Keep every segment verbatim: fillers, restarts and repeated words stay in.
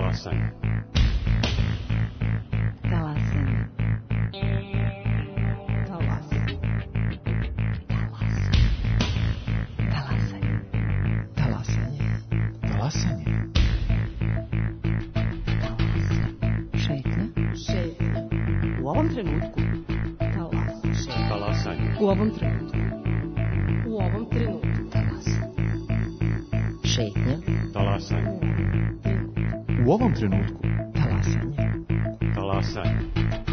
Talasanje. Talasanje. Talasanje. Talasanje. Talasanje. Talasanje. Šetnja. Šetnja. U ovom trenutku. Talasanje. Talasanje. U ovom trenutku. U ovom trenutku. Talasanje. Šetnja. Talasanje. U ovom trenutku. Talasanje. Talasanje.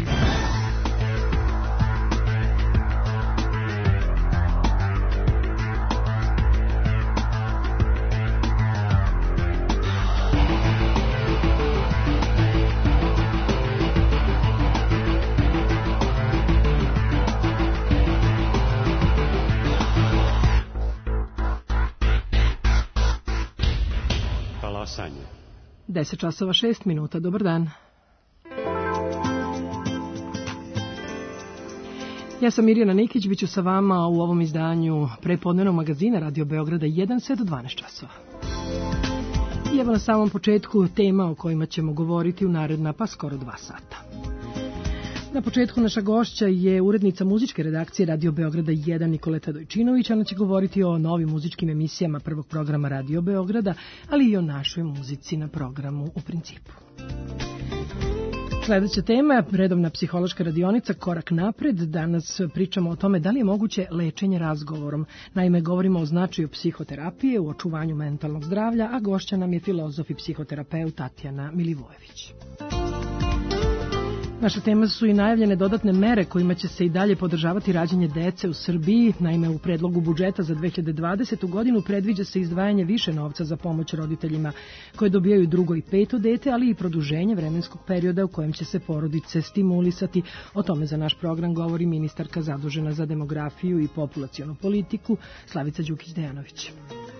Talasanje. deset časova šest minuta, dobar dan. Ja sam Mirjana Nikić, bit ću sa vama u ovom izdanju prepodnevnog magazina Radio Beograda jedan sve do dvanaest časova. I evo na samom početku tema o kojima ćemo govoriti u naredna pa skoro dva sata. Na početku naša gošća je urednica muzičke redakcije Radio Beograda jedan Nikoleta Dojčinović. Ona će govoriti o novim muzičkim emisijama prvog programa Radio Beograda, ali i o našoj muzici na programu u principu. Sledeća tema je redovna psihološka radionica Korak napred. Danas pričamo o tome da li je moguće lečenje razgovorom. Naime, govorimo o značaju psihoterapije u očuvanju mentalnog zdravlja, a gošća nam je filozof i psihoterapeut Tatjana Milivojević. Naša tema su i najavljene dodatne mere kojima će se i dalje podržavati rađanje dece u Srbiji. Naime, u predlogu budžeta za dve hiljade dvadesete. godinu predviđa se izdvajanje više novca za pomoć roditeljima koje dobijaju drugo i peto dete, ali i produženje vremenskog perioda u kojem će se porodice stimulisati. O tome za naš program govori ministarka zadužena za demografiju i populacionu politiku Slavica Đukić-Dejanović.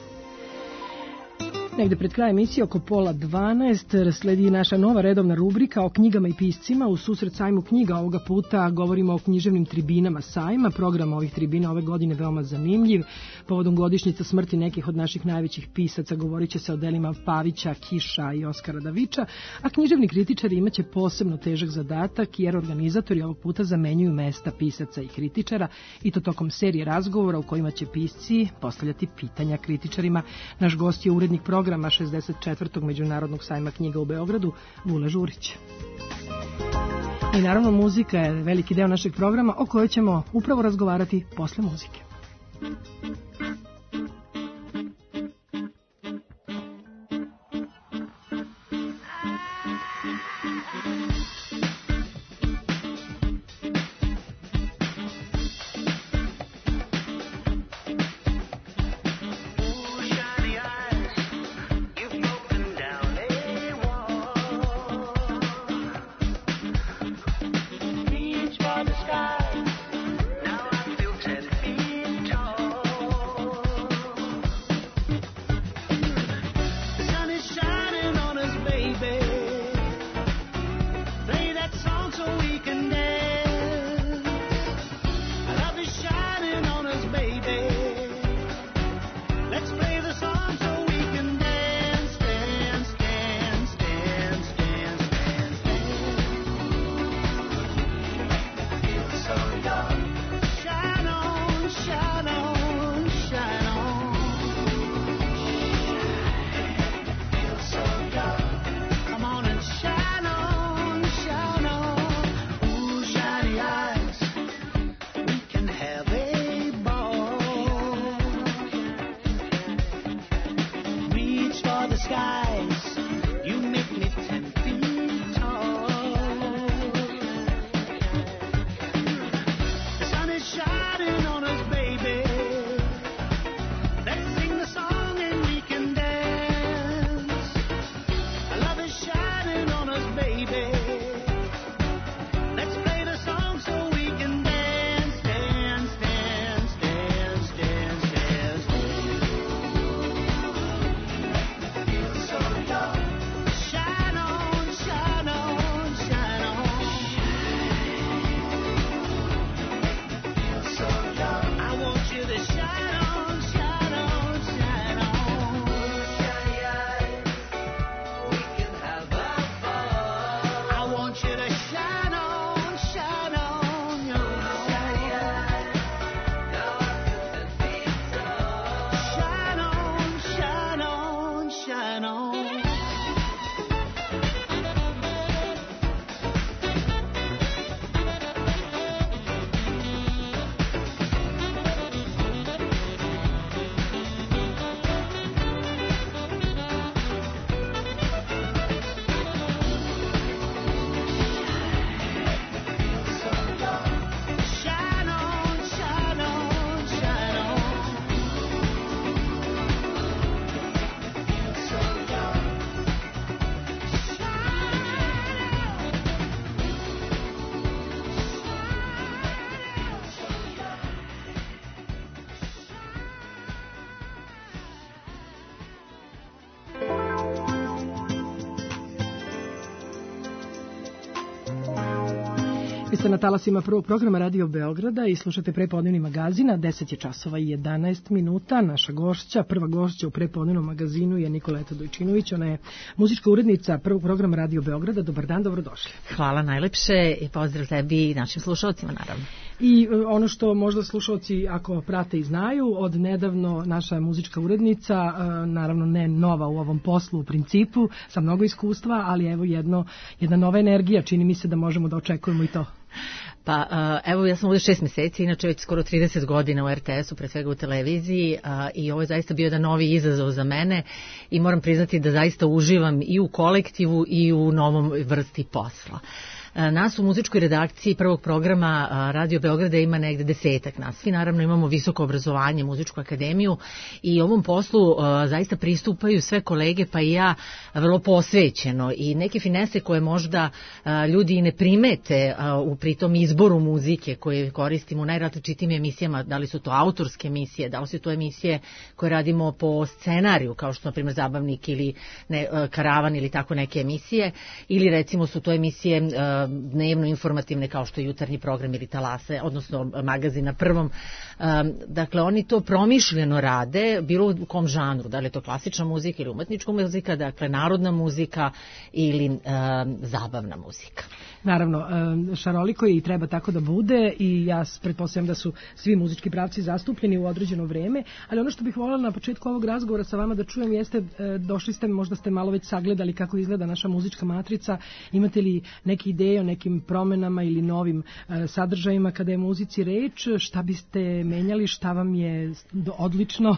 Negde pred krajem emisije, oko pola dvanaest, sledi naša nova redovna rubrika o knjigama i piscima. U susret sajmu knjiga ovoga puta govorimo o književnim tribinama sajma. Program ovih tribina ove godine veoma zanimljiv. Povodom godišnjica smrti nekih od naših najvećih pisaca govorit će se o delima Pavića, Kiša i Oskara Davića, a književni kritičari imaće posebno težak zadatak jer organizatori ovog puta zamenjuju mesta pisaca i kritičara, i to tokom serije razgovora u kojima će pisci postavljati pitanja kritičarima. Naš gost je urednik programa programa šezdeset četvrtog Međunarodnog sajma knjiga u Beogradu, Vule Žurić. I naravno muzika je veliki deo našeg programa o kojoj ćemo upravo razgovarati posle muzike. Reach for the sky. Now I feel ten feet tall. Vi ste na talasima prvog programa Radio Beograda i slušate prepodnevni magazina. deset je časova i jedanaest minuta. Naša gošća, prva gošća u prepodnevnom magazinu je Nikoleta Dojčinović. Ona je muzička urednica prvog programa Radio Beograda. Dobar dan, dobrodošli. Hvala najlepše i pozdrav tebi i našim slušalcima, naravno. I ono što možda slušalci, ako prate i znaju, od nedavno naša muzička urednica, naravno ne nova u ovom poslu u principu, sa mnogo iskustva, ali evo jedno, jedna nova energija, čini mi se da možemo da očekujemo i to. Pa evo, ja sam ovdje šest mjeseci, inače već skoro trideset godina u er te esu, pre svega u televiziji, i ovo je zaista bio jedan novi izazov za mene i moram priznati da zaista uživam i u kolektivu i u novom vrsti posla. Nas u muzičkoj redakciji prvog programa Radio Beograda ima negde desetak nas. Svi naravno imamo visoko obrazovanje, muzičku akademiju i ovom poslu zaista pristupaju sve kolege, pa i ja, vrlo posvećeno. I neke finese koje možda ljudi i ne primete u pritom izboru muzike koje koristimo u najrazličitijim emisijama, da li su to autorske emisije, da li su to emisije koje radimo po scenariju, kao što na primjer Zabavnik ili ne, Karavan ili tako neke emisije, ili recimo su to emisije dnevno informativne kao što je jutarnji program ili Talase, odnosno magazin na prvom. Dakle, oni to promišljeno rade, bilo u kom žanru, da li je to klasična muzika ili umetnička muzika, dakle narodna muzika ili um, zabavna muzika. Naravno, šaroliko je i treba tako da bude i ja pretpostavljam da su svi muzički pravci zastupljeni u određeno vreme, ali ono što bih voljela na početku ovog razgovora sa vama da čujem jeste, došli ste, možda ste malo već sagledali kako izgleda naša muzička matrica, imate li neke ideje o nekim promenama ili novim sadržajima kada je muzici reč, šta biste menjali, šta vam je odlično?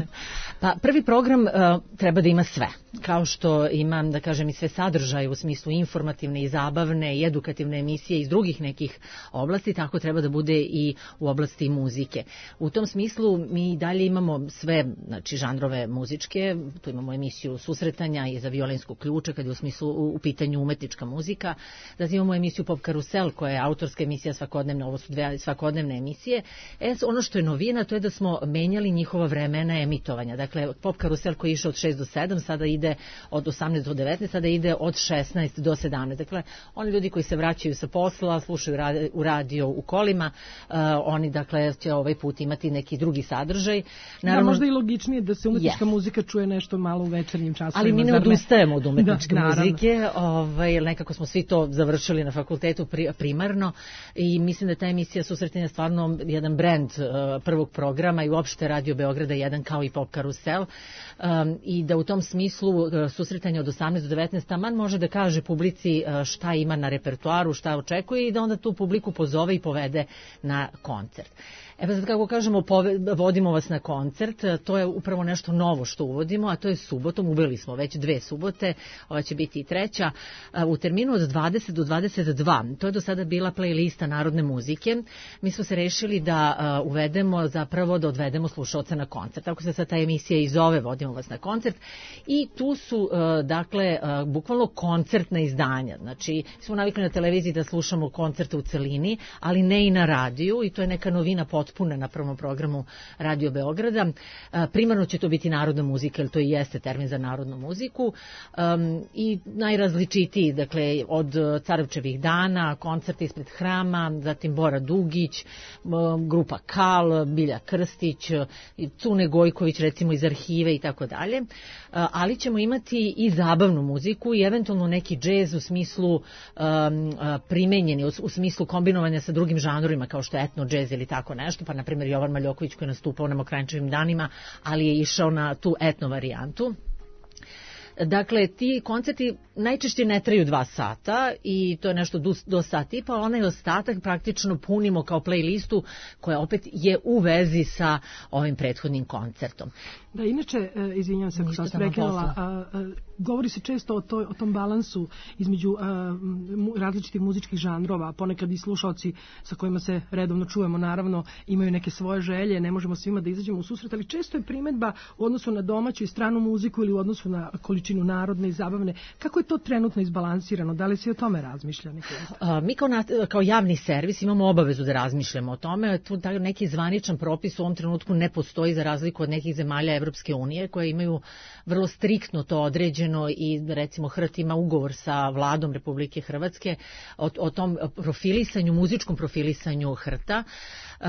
Pa prvi program uh, treba da ima sve, kao što ima, da kažem, i sve sadržaje u smislu informativne i zabavne i edukativne emisije iz drugih nekih oblasti, tako treba da bude i u oblasti muzike. U tom smislu mi dalje imamo sve, znači, žanrove muzičke, tu imamo emisiju susretanja i za violinsku ključa kad je u smislu u, u pitanju umetnička muzika, zatim imamo emisiju Pop Karusel koja je autorska emisija svakodnevna, ovo su dve svakodnevne emisije. E, ono što je novina, to je da smo menjali njihova vremena emitovanja. Dakle, Pop Karusel koji je išao od šest do sedam, sada ide od osamnaest do devetnaest, sada ide od šesnaest do sedamnaest. Dakle, oni ljudi koji se vraćaju sa posla, slušaju radio, u radio u kolima, uh, oni dakle će ovaj put imati neki drugi sadržaj. Naravno, da, možda i logičnije da se umetnička yes. muzika čuje nešto malo u večernjim časovima. Ali mi ne odustajemo od umetničke da, muzike, ovaj, nekako smo svi to završili na fakultetu pri, primarno i mislim da ta emisija susretanja stvarno jedan brend uh, prvog programa i uopšte Radio Beograda jedan kao i Pop Karusel, um, i da u tom smislu uh, susretanje od osamnaest do devetnaest taman može da kaže publici uh, šta ima na repertoaru, šta očekuje i da onda tu publiku pozove i povede na koncert. E pa sad kako kažemo, vodimo vas na koncert, to je upravo nešto novo što uvodimo, a to je subotom, uveli smo već dve subote, ova će biti i treća, u terminu od dvadeset do dvadeset dva, to je do sada bila playlista narodne muzike, mi smo se rešili da uvedemo, zapravo da odvedemo slušalca na koncert, tako se sad ta emisija i zove, vodimo vas na koncert, i tu su, dakle, bukvalno koncertna izdanja, znači, smo navikli na televiziji da slušamo koncerte u celini, ali ne i na radiju, i to je neka novina potpune na prvom programu Radio Beograda. Primarno će to biti narodna muzika, jer to i jeste termin za narodnu muziku, um, i najrazličitiji, dakle, od Carevčevih dana, koncerta ispred hrama, zatim Bora Dugić, grupa Kal, Bilja Krstić, Cune Gojković, recimo iz arhive i tako dalje, ali ćemo imati i zabavnu muziku i eventualno neki džez u smislu um, primenjeni, u, u smislu kombinovanja sa drugim žanrima, kao što je etno džez ili tako nešto, pa na primjer Jovan Maljoković koji je nastupao na Mokranjčevim danima, ali je išao na tu etno varijantu. Dakle, ti koncerti najčešće ne traju dva sata i to je nešto do, do sati, pa onaj ostatak praktično punimo kao playlistu koja opet je u vezi sa ovim prethodnim koncertom. Da, inače, izvinjam se ako sam vas prekinula, govori se često o, toj, o tom balansu između a, različitih muzičkih žanrova, ponekad i slušalci sa kojima se redovno čujemo, naravno, imaju neke svoje želje, ne možemo svima da izađemo u susret, ali često je primedba u odnosu na domaću i stranu muziku ili u odnosu na količinu količinu narodne i zabavne. Kako je to trenutno izbalansirano? Da li se o tome razmišlja? A, mi kao, na, kao javni servis imamo obavezu da razmišljamo o tome. Tu neki zvaničan propis u ovom trenutku ne postoji za razliku od nekih zemalja Evropske unije koje imaju vrlo striktno to određeno i recimo H R T ima ugovor sa vladom Republike Hrvatske o, o tom profilisanju, muzičkom profilisanju H R T-a. Um,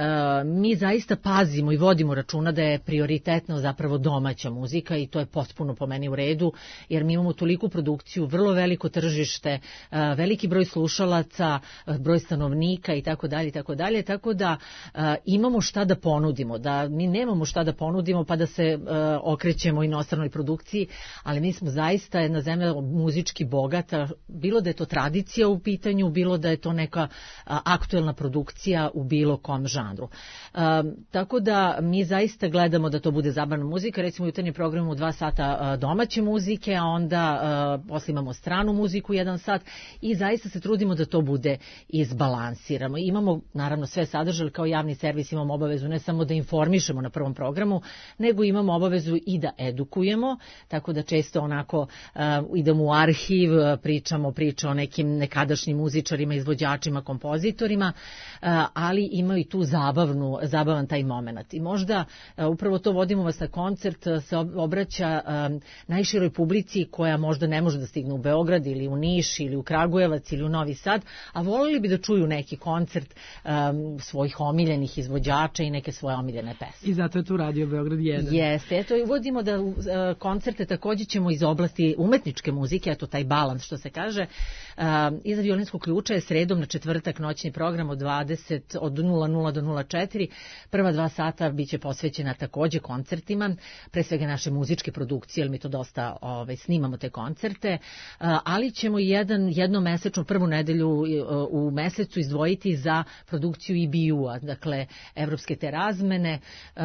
uh, mi zaista pazimo i vodimo računa da je prioritetno zapravo domaća muzika i to je potpuno po meni u redu, jer mi imamo toliku produkciju, vrlo veliko tržište, uh, veliki broj slušalaca, uh, broj stanovnika i tako dalje i tako dalje, tako da uh, imamo šta da ponudimo, da mi nemamo šta da ponudimo pa da se uh, okrećemo inostranoj produkciji, ali mi smo zaista jedna zemlja muzički bogata, bilo da je to tradicija u pitanju, bilo da je to neka uh, aktuelna produkcija u bilo kom žanru. Um, tako da mi zaista gledamo da to bude zabavna muzika, recimo u jutarnjem programu dva sata uh, domaće muzike, a onda uh, posle imamo stranu muziku jedan sat i zaista se trudimo da to bude izbalansiramo. Imamo naravno sve sadržaje, kao javni servis imamo obavezu ne samo da informišemo na prvom programu, nego imamo obavezu i da edukujemo, tako da često onako uh, idemo u arhiv, pričamo priče o nekim nekadašnjim muzičarima, izvođačima, kompozitorima, uh, ali imaju i tu zabavnu, zabavan taj moment. I možda uh, upravo to vodimo vas na koncert, uh, se obraća um, najširoj publici koja možda ne može da stigne u Beograd ili u Niš ili u Kragujevac ili u Novi Sad, a volili bi da čuju neki koncert um, svojih omiljenih izvođača i neke svoje omiljene pesme. I zato je tu Radio Beograd jedan. Jeste, eto i uvodimo da uh, koncerte takođe ćemo iz oblasti umetničke muzike, eto taj balans što se kaže, uh, iza violinskog ključa je sredom na četvrtak noćni program od dvadeset od nula nula do nula četiri. Prva dva sata biće posvećena takođe koncertima, pre svega naše muzičke produkcije, jer mi to dosta ovaj, snimamo te koncerte, ali ćemo jedan, jednomesečno, prvu nedelju u mesecu izdvojiti za produkciju E B U-a, dakle, Evropske te razmene,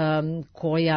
koja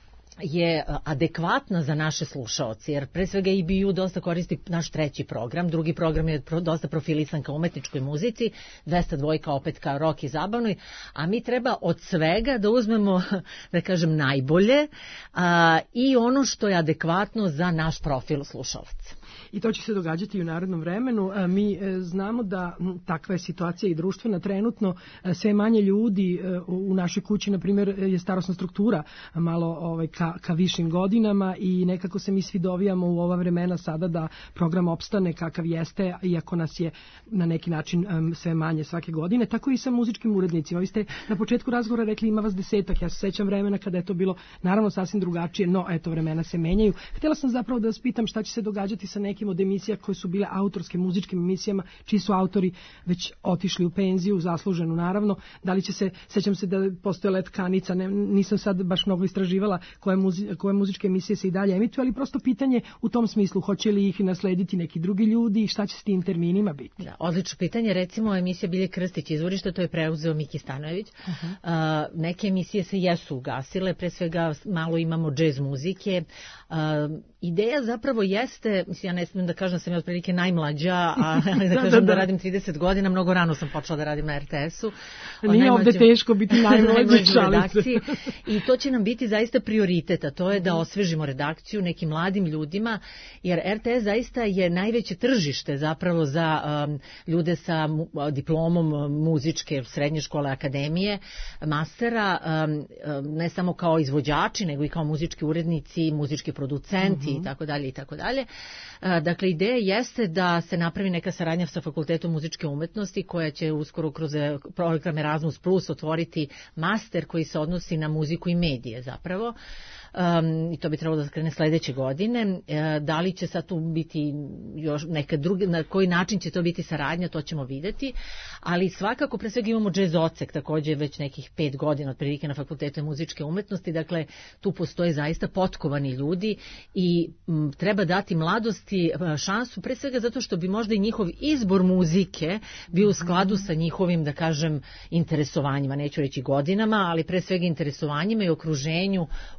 je adekvatna za naše slušaoci, jer pre svega E B U dosta koristi naš treći program, drugi program je dosta profilisan ka umetničkoj muzici, dvesta dvojka opet ka rock i zabavnoj, a mi treba od svega da uzmemo, da kažem, najbolje a, i ono što je adekvatno za naš profil slušalaca. I to će se događati i u narednom vremenu. Mi znamo da takva je situacija i društvena trenutno. Sve manje ljudi u našoj kući, na primjer, je starosna struktura malo ovaj, ka, ka višim godinama i nekako se mi svi dovijamo u ova vremena sada da program opstane kakav jeste, iako nas je na neki način sve manje svake godine. Tako i sa muzičkim urednicima. Vi ste na početku razgovora rekli ima vas desetak. Ja se sećam vremena kada je to bilo naravno sasvim drugačije, no eto vremena se menjaju. Htjela sam zapravo da vas pitam šta će se događati sa nekim od emisija koje su bile autorske muzičkim emisijama, čiji su autori već otišli u penziju, zasluženu naravno. Da li će se, sećam se da postoje Let Kanica, ne, nisam sad baš mnogo istraživala koje, muzi, koje muzičke emisije se i dalje emituju, ali prosto pitanje u tom smislu, hoće li ih naslediti neki drugi ljudi i šta će s tim terminima biti? Da, odlično pitanje, recimo emisija Bilje Krstić izvorište, to je preuzeo Miki Stanojević. Uh-huh. Uh, neke emisije se jesu ugasile, pre svega malo imamo džez muzike. Uh, ideja zapravo jeste, mislim, ja ne smijem da kažem da sam ja otprilike najmlađa, a da, da kažem da, da. da radim trideset godina, mnogo rano sam počela da radim na R T S-u. Nije najmlađe, ovde teško biti najmlađi redakciji. I to će nam biti zaista prioritet, a to je da osvežimo redakciju nekim mladim ljudima, jer R T S zaista je najveće tržište zapravo za um, ljude sa mu, diplomom muzičke srednje škole, akademije, mastera, um, ne samo kao izvođači, nego i kao muzički urednici, muzički producenti i tako dalje i tako dalje. Dakle, ideja jeste da se napravi neka saradnja sa Fakultetom muzičke umetnosti koja će uskoro kroz program Erasmus Plus otvoriti master koji se odnosi na muziku i medije zapravo. Um, i to bi trebalo da krene sledeće godine. E, da li će sad tu biti još neka druga, na koji način će to biti saradnja, to ćemo videti, ali svakako pre svega imamo džez odsek, takođe već nekih pet godina otprilike na Fakultetu muzičke umetnosti, dakle tu postoje zaista potkovani ljudi i m, treba dati mladosti šansu, pre svega zato što bi možda i njihov izbor muzike bio u skladu sa njihovim, da kažem, interesovanjima, neću reći godinama, ali pre svega interesovanjima i okruženju u kojem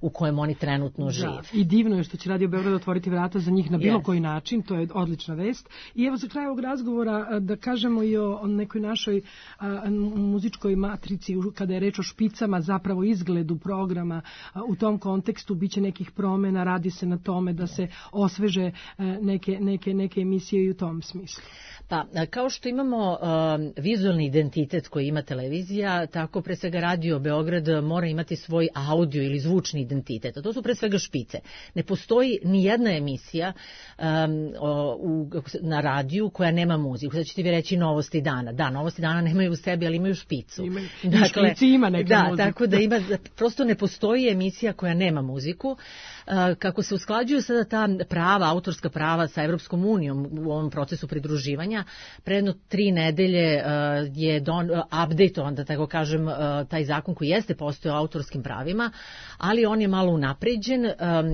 oni trenutno žive. Da, i divno je što će Radio Beograd otvoriti vrata za njih na bilo Yes. koji način, to je odlična vest. I evo za kraj ovog razgovora da kažemo i o nekoj našoj a, muzičkoj matrici, kada je reč o špicama, zapravo izgledu programa. A, u tom kontekstu biće nekih promjena, radi se na tome da se osveže a, neke, neke, neke emisije i u tom smislu. Pa, kao što imamo um, vizualni identitet koji ima televizija, tako pre svega Radio Beograd mora imati svoj audio ili zvučni identitet. A to su pre svega špice. Ne postoji ni jedna emisija um, o, u, na radiju koja nema muziku. Sad ćete vi reći Novosti dana. Da, Novosti dana nemaju u sebi, ali imaju špicu. Ima, dakle, špici ima neka da, muzika. tako da ima, prosto ne postoji emisija koja nema muziku. Uh, kako se usklađuju sada ta prava, autorska prava sa Evropskom unijom u ovom procesu pridruživanja, pre jedno tri nedelje uh, je don, uh, update-ovan, da tako kažem, uh, taj zakon koji jeste postojao o autorskim pravima, ali on je malo unapređen um,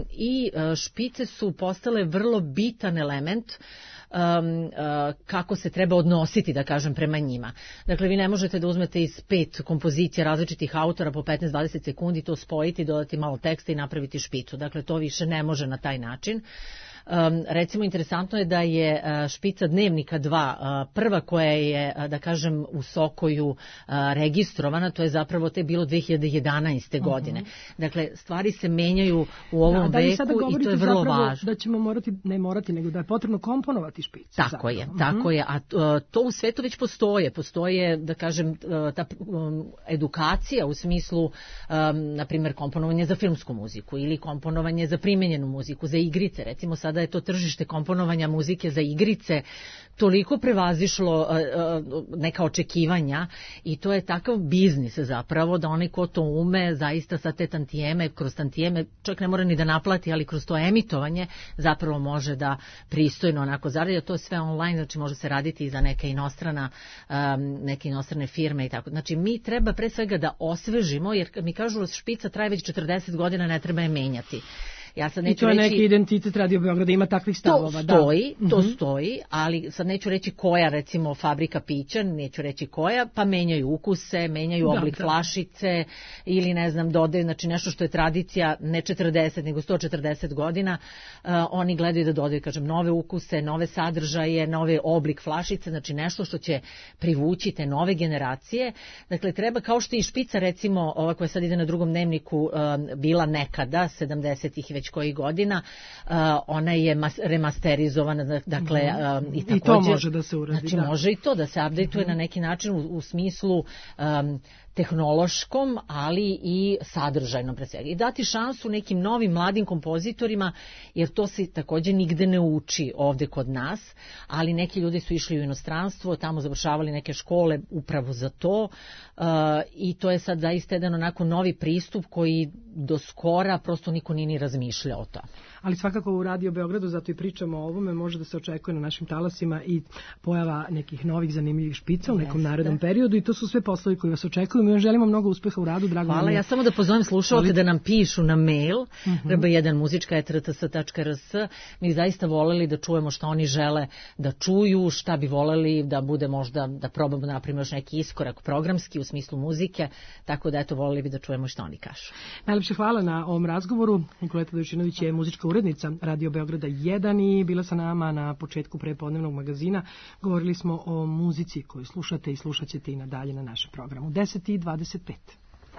i uh, špice su postale vrlo bitan element Um, uh, kako se treba odnositi, da kažem, prema njima. Dakle, vi ne možete da uzmete iz pet kompozicija različitih autora po petnaest do dvadeset sekundi, to spojiti, dodati malo teksta i napraviti špicu. Dakle, to više ne može na taj način. Um, recimo, interesantno je da je uh, špica Dnevnika dva uh, prva koja je, uh, da kažem, u Sokoju uh, registrovana, to je zapravo te bilo dve hiljade jedanaeste. godine. Uh-huh. Dakle, stvari se menjaju u ovom da, veku i to je vrlo važno. Da ćemo morati, ne morati, nego da je potrebno komponovati špicu. Tako zapravo. je, tako uh-huh. je. A uh, to u svetu već postoje. Postoje, da kažem, uh, ta um, edukacija u smislu, um, na primjer, komponovanje za filmsku muziku ili komponovanje za primenjenu muziku, za igrice. Recimo, sada da je to tržište komponovanja muzike za igrice toliko prevazišlo uh, uh, neka očekivanja i to je takav biznis zapravo da onaj ko to ume zaista sa te tantijeme, kroz tantijeme čak ne mora ni da naplati, ali kroz to emitovanje zapravo može da pristojno onako zaradi, to je sve online, znači može se raditi i za neke inostrana um, neke inostrane firme i tako. Znači mi treba pre svega da osvežimo, jer mi kažu špica traje već četrdeset godina, ne treba je menjati. Ja sad neću I to je reći, neki identitet Radio Beograda, ima takvih stavova. To stoji, da. to uh-huh. stoji, ali sad neću reći koja, recimo, fabrika pića, neću reći koja, pa menjaju ukuse, menjaju da, oblik da. flašice ili ne znam, dodaju, znači nešto što je tradicija ne četrdeset nego sto četrdeset godina, uh, oni gledaju da dodaju, kažem, nove ukuse, nove sadržaje, nove oblik flašice, znači nešto što će privući te nove generacije. Dakle, treba, kao što i špica, recimo, ova koja sad ide na Drugom dnevniku, uh, bila nekada, sedamdesetih već koji godina, uh, ona je mas, remasterizovana, dakle, um, i također... I to može da se uradi, Znači, da. može i to da se update-uje na neki način u, u smislu um, tehnološkom, ali i sadržajnom pre svega. I dati šansu nekim novim mladim kompozitorima, jer to se također nigde ne uči ovde kod nas, ali neki ljudi su išli u inostranstvo, tamo završavali neke škole upravo za to, uh, i to je sad zaista jedan onako novi pristup koji do skora prosto niko nije ni razmišljao o tome. Ali svakako u Radio Beogradu, zato i pričamo o ovome, može da se očekuje na našim talasima i pojava nekih novih zanimljivih špica u nekom Jeste. narednom periodu i to su sve poslovi koji vas očekuju. Mi vam želimo mnogo uspeha u radu, drago. Hvala, ja samo da pozovem slušalce da nam pišu na mail uh-huh. r b jedan muzička et r t s tačka r s. Mi zaista voleli da čujemo šta oni žele da čuju, šta bi voleli da bude možda, da probamo da napravimo još neki iskorak programski u smislu muzike, tako da eto, voleli bi da čujemo šta oni kažu. Najlepše hvala na ovom razgovoru. Nikoleta Dojčinović je muzička urednica Radio Beograda jedan i bila sa nama na početku prepodnevnog magazina. Govorili smo o muzici koju slušate i slušat ćete i nadalje na našem programu. deset i dvadeset pet.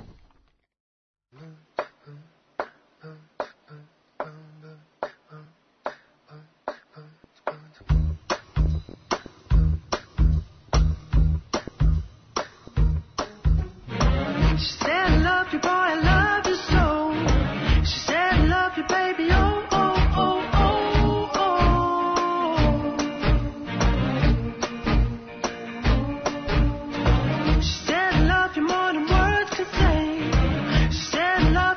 She said, I love you, boy, I love you so. She said, I love you, baby, oh, oh, oh, oh, oh. She said, I love you more than words can say. She said, I love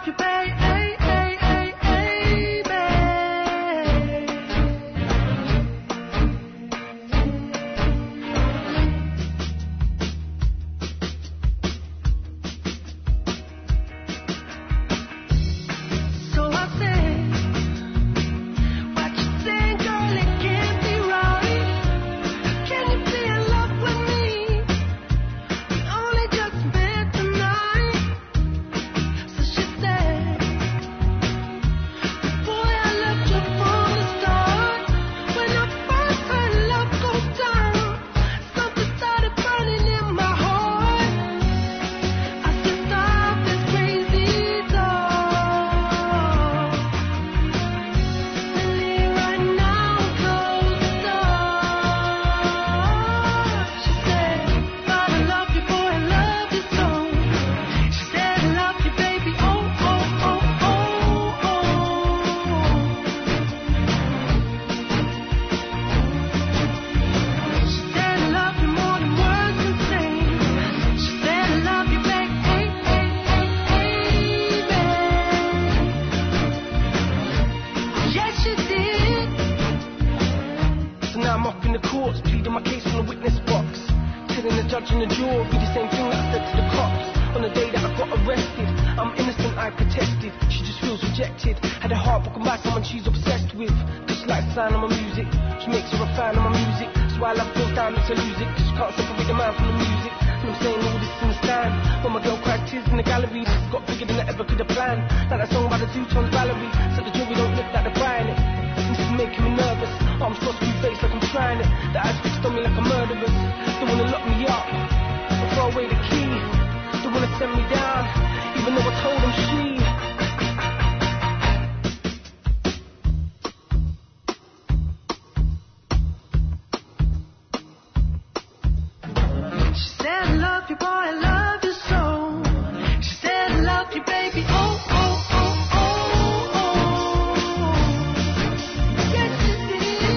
in the courts, pleading my case from the witness box. Telling the judge and the jury the same thing that I said to the cops. On the day that I got arrested, I'm innocent, I protested. She just feels rejected. Had her heart broken by someone she's obsessed with. Just like the sound of my music, she makes her a fan of my music. That's why I love feels down, makes her lose it. Cause she can't separate the man from the music. And I'm saying all this in the stand. When my girl cried tears in the gallery, got bigger than I ever could have planned. Like that song by the two-tone Valerie. Said the jury don't look like they're buying it. This is making me nervous. Arms crossed through face like I'm trying it. The eyes fixed on me like a murderer's. They wanna lock me up and throw away the key. They wanna send me down, even though I told them she. She said I love you, boy, I love you so. She said I love you, baby, oh, oh, oh, oh, oh. Yes, she did.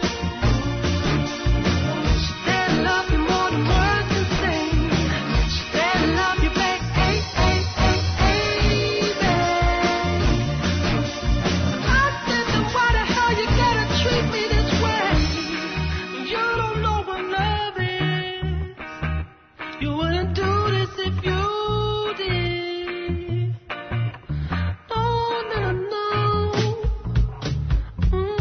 She said I love you more than words can say. She said I love you, baby, hey, hey, hey, hey, baby. I said, then why the hell you gotta treat me this way? You don't know what love is. You wouldn't do this if you did. No, no, no. Mm.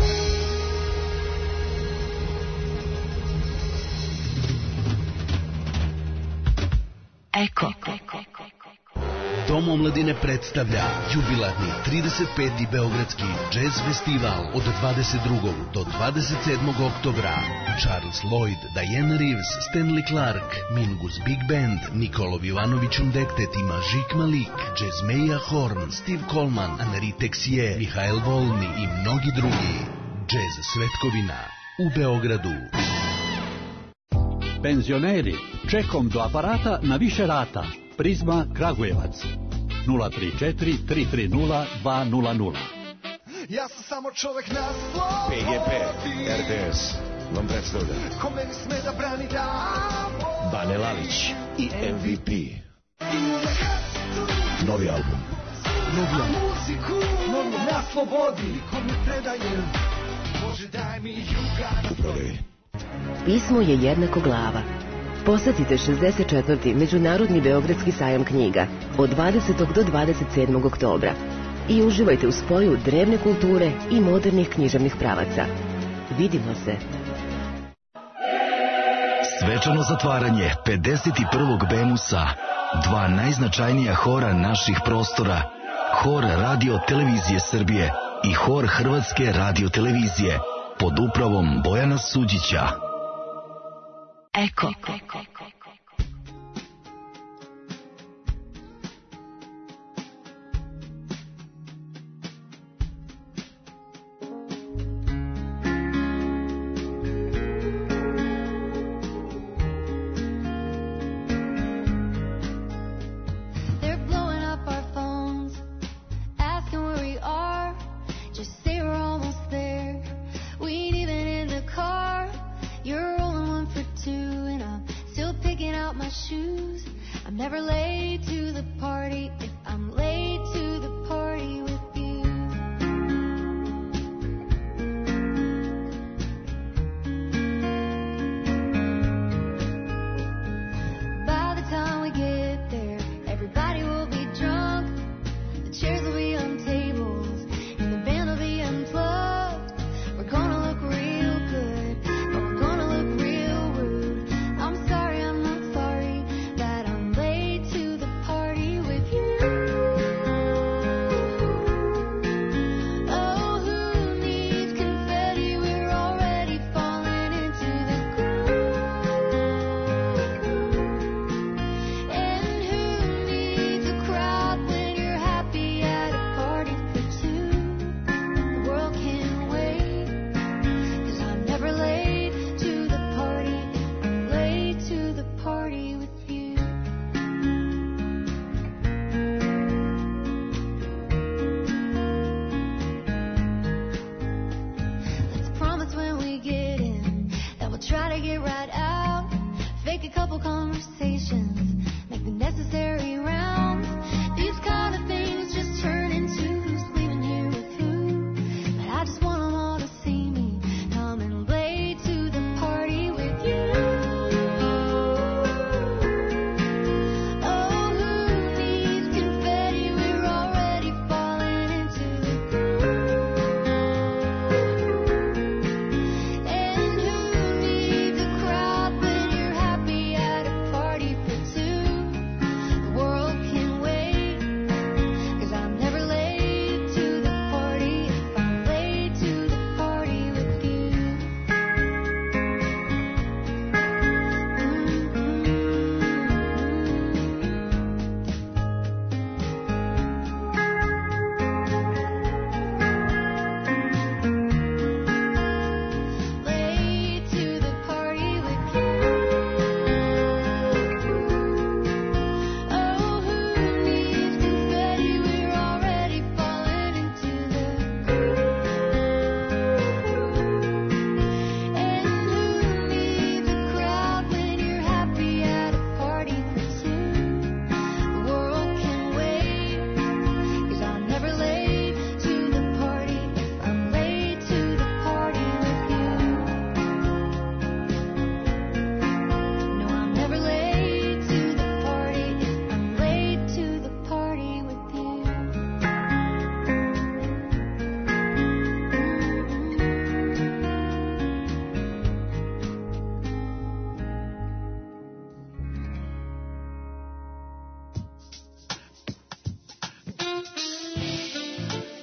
Eko. Dom omladine predstavlja jubilarni trideset peti Beogradski jazz festival od dvadeset drugog do dvadeset sedmog oktobra. Charles Lloyd, Diana Reeves, Stanley Clark, Mingus Big Band, Nikolov Ivanović Undektet i Magic Malik, Jazzmeja Horn, Steve Coleman, Anri Texier, Mihael Volni i mnogi drugi. Jazz Svetkovina u Beogradu. Penzioneri, čekom do aparata na više rata. Prizma Kragujevac. nula tri četiri tri tri nula dva nula nula. Ja sam samo čovek na slobodi. P G P, R D S vam predstavlja Ko meni sme da brani da Bane Lalić i M V P. Novi album. Novi album. Novi na slobodi. Ko mi predaje Bože daj mi juga. U prodaji. Pismo je jednako glava. Posetite šezdeset četvrti Međunarodni Beogradski sajam knjiga od dvadesetog do dvadeset sedmog oktobra i uživajte u spoju drevne kulture i modernih književnih pravaca. Vidimo se! Svečano zatvaranje pedeset prvog Bemusa, dva najznačajnija hora naših prostora, Hor Radio Televizije Srbije i Hor Hrvatske Radio Televizije pod upravom Bojana Suđića. Eko. Still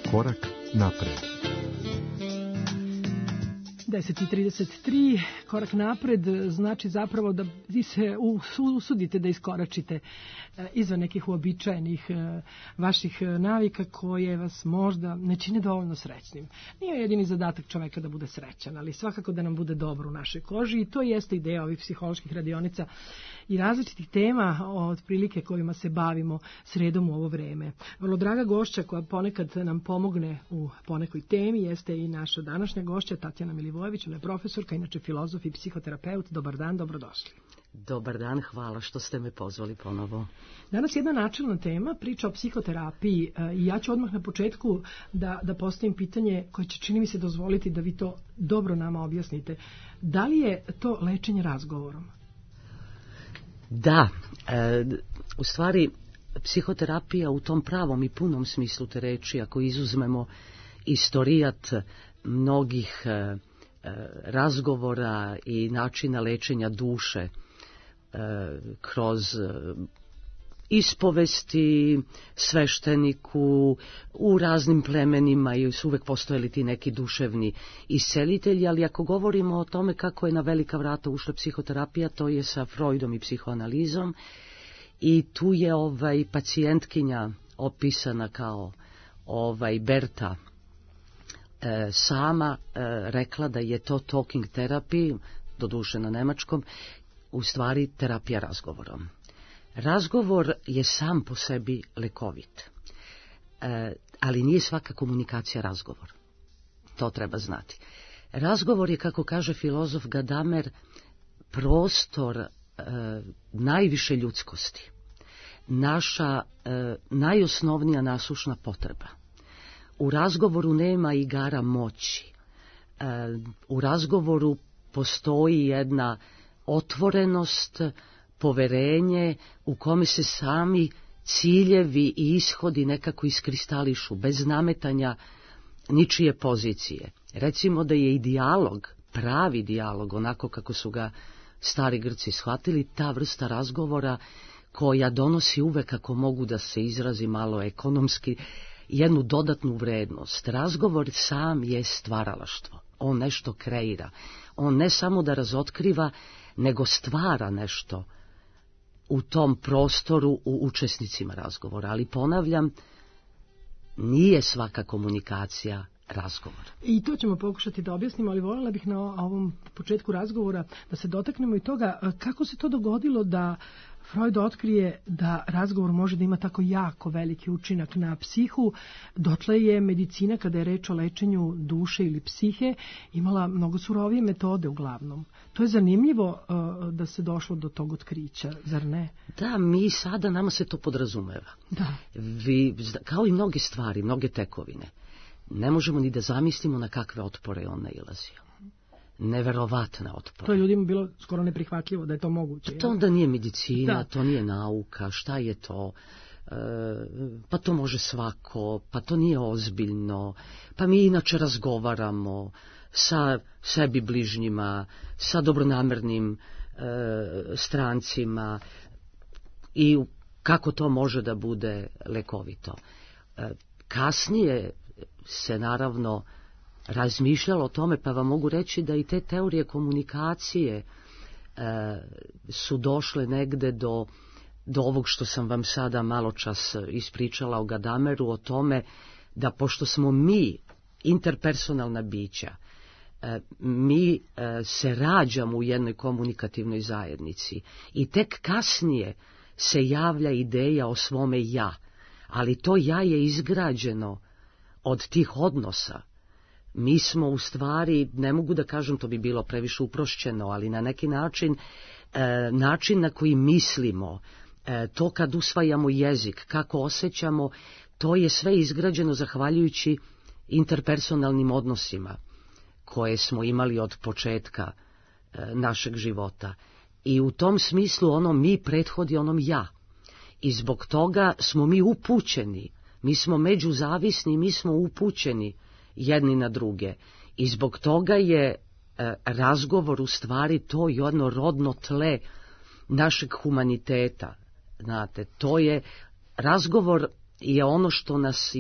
Korak napred. deset i trideset tri, korak napred znači zapravo da vi se usudite da iskoračite izvan nekih uobičajenih vaših navika koje vas možda ne čine dovoljno srećnim. Nije jedini zadatak čoveka da bude srećan, ali svakako da nam bude dobro u našoj koži i to jeste ideja ovih psiholoških radionica i različitih tema od prilike kojima se bavimo sredom u ovo vreme. Vrlo draga gošća koja ponekad nam pomogne u ponekoj temi jeste i naša današnja gošća Tatjana Milivojević, ona je profesorka, inače filozof i psihoterapeut. Dobar dan, dobrodošli. Dobar dan, hvala što ste me pozvali ponovo. Danas jedna načelna tema, priča o psihoterapiji i ja ću odmah na početku da, da postavim pitanje koje će, čini mi se, dozvoliti da vi to dobro nama objasnite. Da li je to lečenje razgovorom? Da, e, u stvari psihoterapija u tom pravom i punom smislu te reči, ako izuzmemo istorijat mnogih e, razgovora i načina lečenja duše e, kroz ispovesti svešteniku u raznim plemenima i su uvek postojali ti neki duševni iscelitelji, ali ako govorimo o tome kako je na velika vrata ušla psihoterapija, to je sa Freudom i psihoanalizom i tu je ovaj pacijentkinja opisana kao ovaj Berta e, sama e, rekla da je to talking therapy, doduše na nemačkom, u stvari terapija razgovorom. Razgovor je sam po sebi lekovit, e, ali nije svaka komunikacija razgovor. To treba znati. Razgovor je, kako kaže filozof Gadamer, prostor e, najviše ljudskosti. Naša e, najosnovnija nasušna potreba. U razgovoru nema igara moći. E, u razgovoru postoji jedna otvorenost, poverenje u kome se sami ciljevi i ishodi nekako iskristališu, bez nametanja ničije pozicije. Recimo da je i dijalog, pravi dijalog, onako kako su ga stari Grci shvatili, ta vrsta razgovora koja donosi uvek, ako mogu da se izrazi malo ekonomski, jednu dodatnu vrednost. Razgovor sam je stvaralaštvo. On nešto kreira. On ne samo da razotkriva, nego stvara nešto u tom prostoru u učesnicima razgovora. Ali ponavljam, nije svaka komunikacija razgovor. I to ćemo pokušati da objasnimo, ali voljela bih na ovom početku razgovora da se dotaknemo i toga kako se to dogodilo da Freud otkrije da razgovor može da ima tako jako veliki učinak na psihu. Dotle je medicina, kada je reč o lečenju duše ili psihe, imala mnogo surovije metode uglavnom. To je zanimljivo uh, da se došlo do tog otkrića, zar ne? Da, mi sada, nama se to podrazumeva. Da. Vi, kao i mnoge stvari, mnoge tekovine, ne možemo ni da zamislimo na kakve otpore on nailazio. Neverovatna otpora. To je ljudima bilo skoro neprihvatljivo da je to moguće. Pa to onda nije medicina, da. To nije nauka, šta je to? E, pa to može svako, pa to nije ozbiljno, pa mi inače razgovaramo sa sebi bližnjima, sa dobronamernim e, strancima i kako to može da bude lekovito. E, kasnije se naravno razmišljalo o tome, pa vam mogu reći da i te teorije komunikacije e, su došle negde do, do ovog što sam vam sada malo čas ispričala o Gadameru, o tome da pošto smo mi interpersonalna bića, e, mi e, se rađamo u jednoj komunikativnoj zajednici i tek kasnije se javlja ideja o svome ja, ali to ja je izgrađeno od tih odnosa. Mi smo u stvari, ne mogu da kažem, to bi bilo previše uprošćeno, ali na neki način, e, način na koji mislimo, e, to kad usvajamo jezik, kako osjećamo, to je sve izgrađeno zahvaljujući interpersonalnim odnosima koje smo imali od početka e, našeg života. I u tom smislu ono mi prethodi onom ja. I zbog toga smo mi upućeni, mi smo međuzavisni, mi smo upućeni jedni na druge. I zbog toga je e, razgovor u stvari to jedno rodno tle našeg humaniteta. Znate, to je, razgovor je ono što nas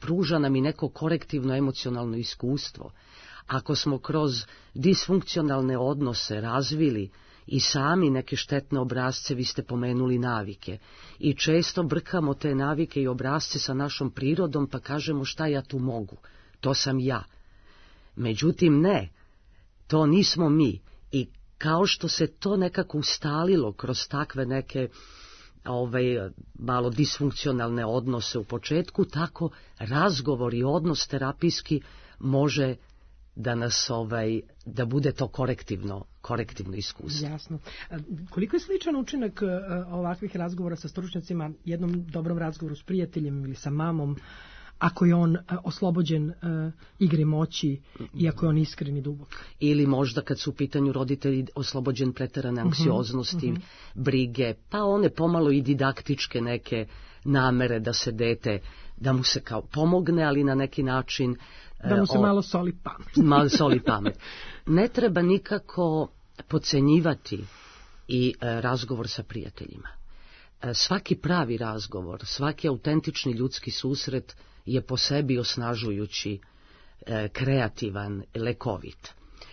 pruža nam i neko korektivno emocionalno iskustvo. Ako smo kroz disfunkcionalne odnose razvili i sami neke štetne obrasce, vi ste pomenuli navike, i često brkamo te navike i obrasce sa našom prirodom, pa kažemo šta ja tu mogu, to sam ja. Međutim, ne, to nismo mi, i kao što se to nekako ustalilo kroz takve neke ovaj, malo disfunkcionalne odnose u početku, tako razgovor i odnos terapijski može da nas ovaj, da bude to korektivno, korektivno iskustvo. Jasno. Koliko je sličan učinak ovakvih razgovora sa stručnjacima jednom dobrom razgovoru s prijateljem ili sa mamom, ako je on oslobođen uh, igre moći i ako je on iskren i dubok? Ili možda kad su u pitanju roditelji oslobođen preterane anksioznosti, uh-huh, uh-huh. brige, pa one pomalo i didaktičke neke namere da se dete, da mu se kao pomogne, ali na neki način da mu se o, malo soli pamet. malo soli pamet. Ne treba nikako podcenjivati i e, razgovor sa prijateljima. E, svaki pravi razgovor, svaki autentični ljudski susret je po sebi osnažujući, e, kreativan, lekovit.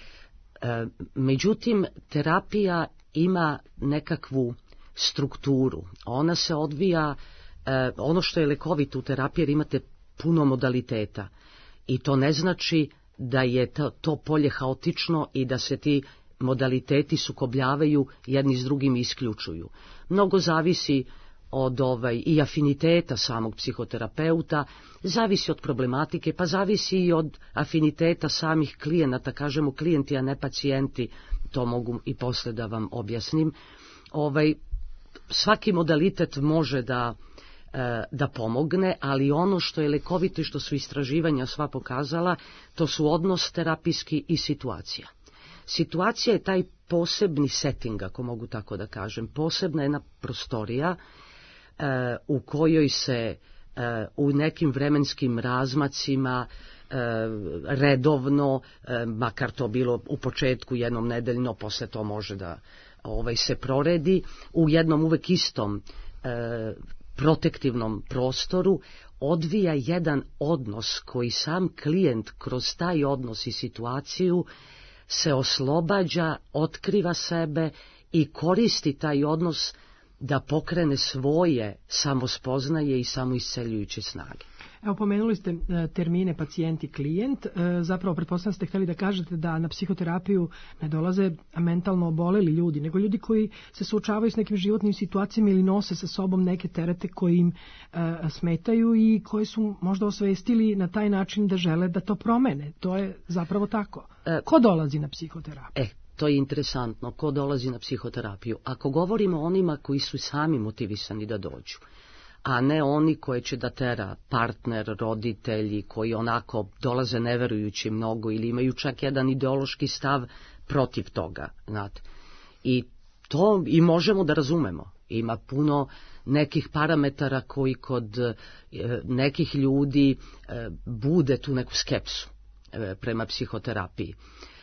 E, međutim, terapija ima nekakvu strukturu. Ona se odvija, e, ono što je lekovito u terapiji, jer imate puno modaliteta. I to ne znači da je to, to polje haotično i da se ti modaliteti sukobljavaju, jedni s drugim isključuju. Mnogo zavisi od ovaj, i afiniteta samog psihoterapeuta, zavisi od problematike, pa zavisi i od afiniteta samih klijenata, kažemo klijenti, a ne pacijenti, to mogu i posle da vam objasnim. Ovaj, svaki modalitet može da da pomogne, ali ono što je lekovito i što su istraživanja sva pokazala, to su odnos terapijski i situacija. Situacija je taj posebni setting, ako mogu tako da kažem, posebna jedna prostorija e, u kojoj se e, u nekim vremenskim razmacima e, redovno, e, makar to bilo u početku jednom nedeljno, posle to može da ovaj, se proredi, u jednom uvek istom e, protektivnom prostoru odvija jedan odnos koji sam klijent kroz taj odnos i situaciju se oslobađa, otkriva sebe i koristi taj odnos da pokrene svoje samospoznaje i samoisceljujuće snage. Evo, pomenuli ste termine pacijent i klijent. Zapravo, pretpostavljam ste htjeli da kažete da na psihoterapiju ne dolaze mentalno oboleli ljudi, nego ljudi koji se suočavaju s nekim životnim situacijama ili nose sa sobom neke terete koji im smetaju i koji su možda osvestili na taj način da žele da to promene. To je zapravo tako. Ko dolazi na psihoterapiju? E, to je interesantno. Ko dolazi na psihoterapiju? Ako govorimo o onima koji su sami motivisani da dođu, a ne oni koje će da tera partner, roditelji, koji onako dolaze neverujući mnogo ili imaju čak jedan ideološki stav protiv toga, znate. I to i možemo da razumemo. Ima puno nekih parametara koji kod e, nekih ljudi e, bude tu neku skepsu e, prema psihoterapiji.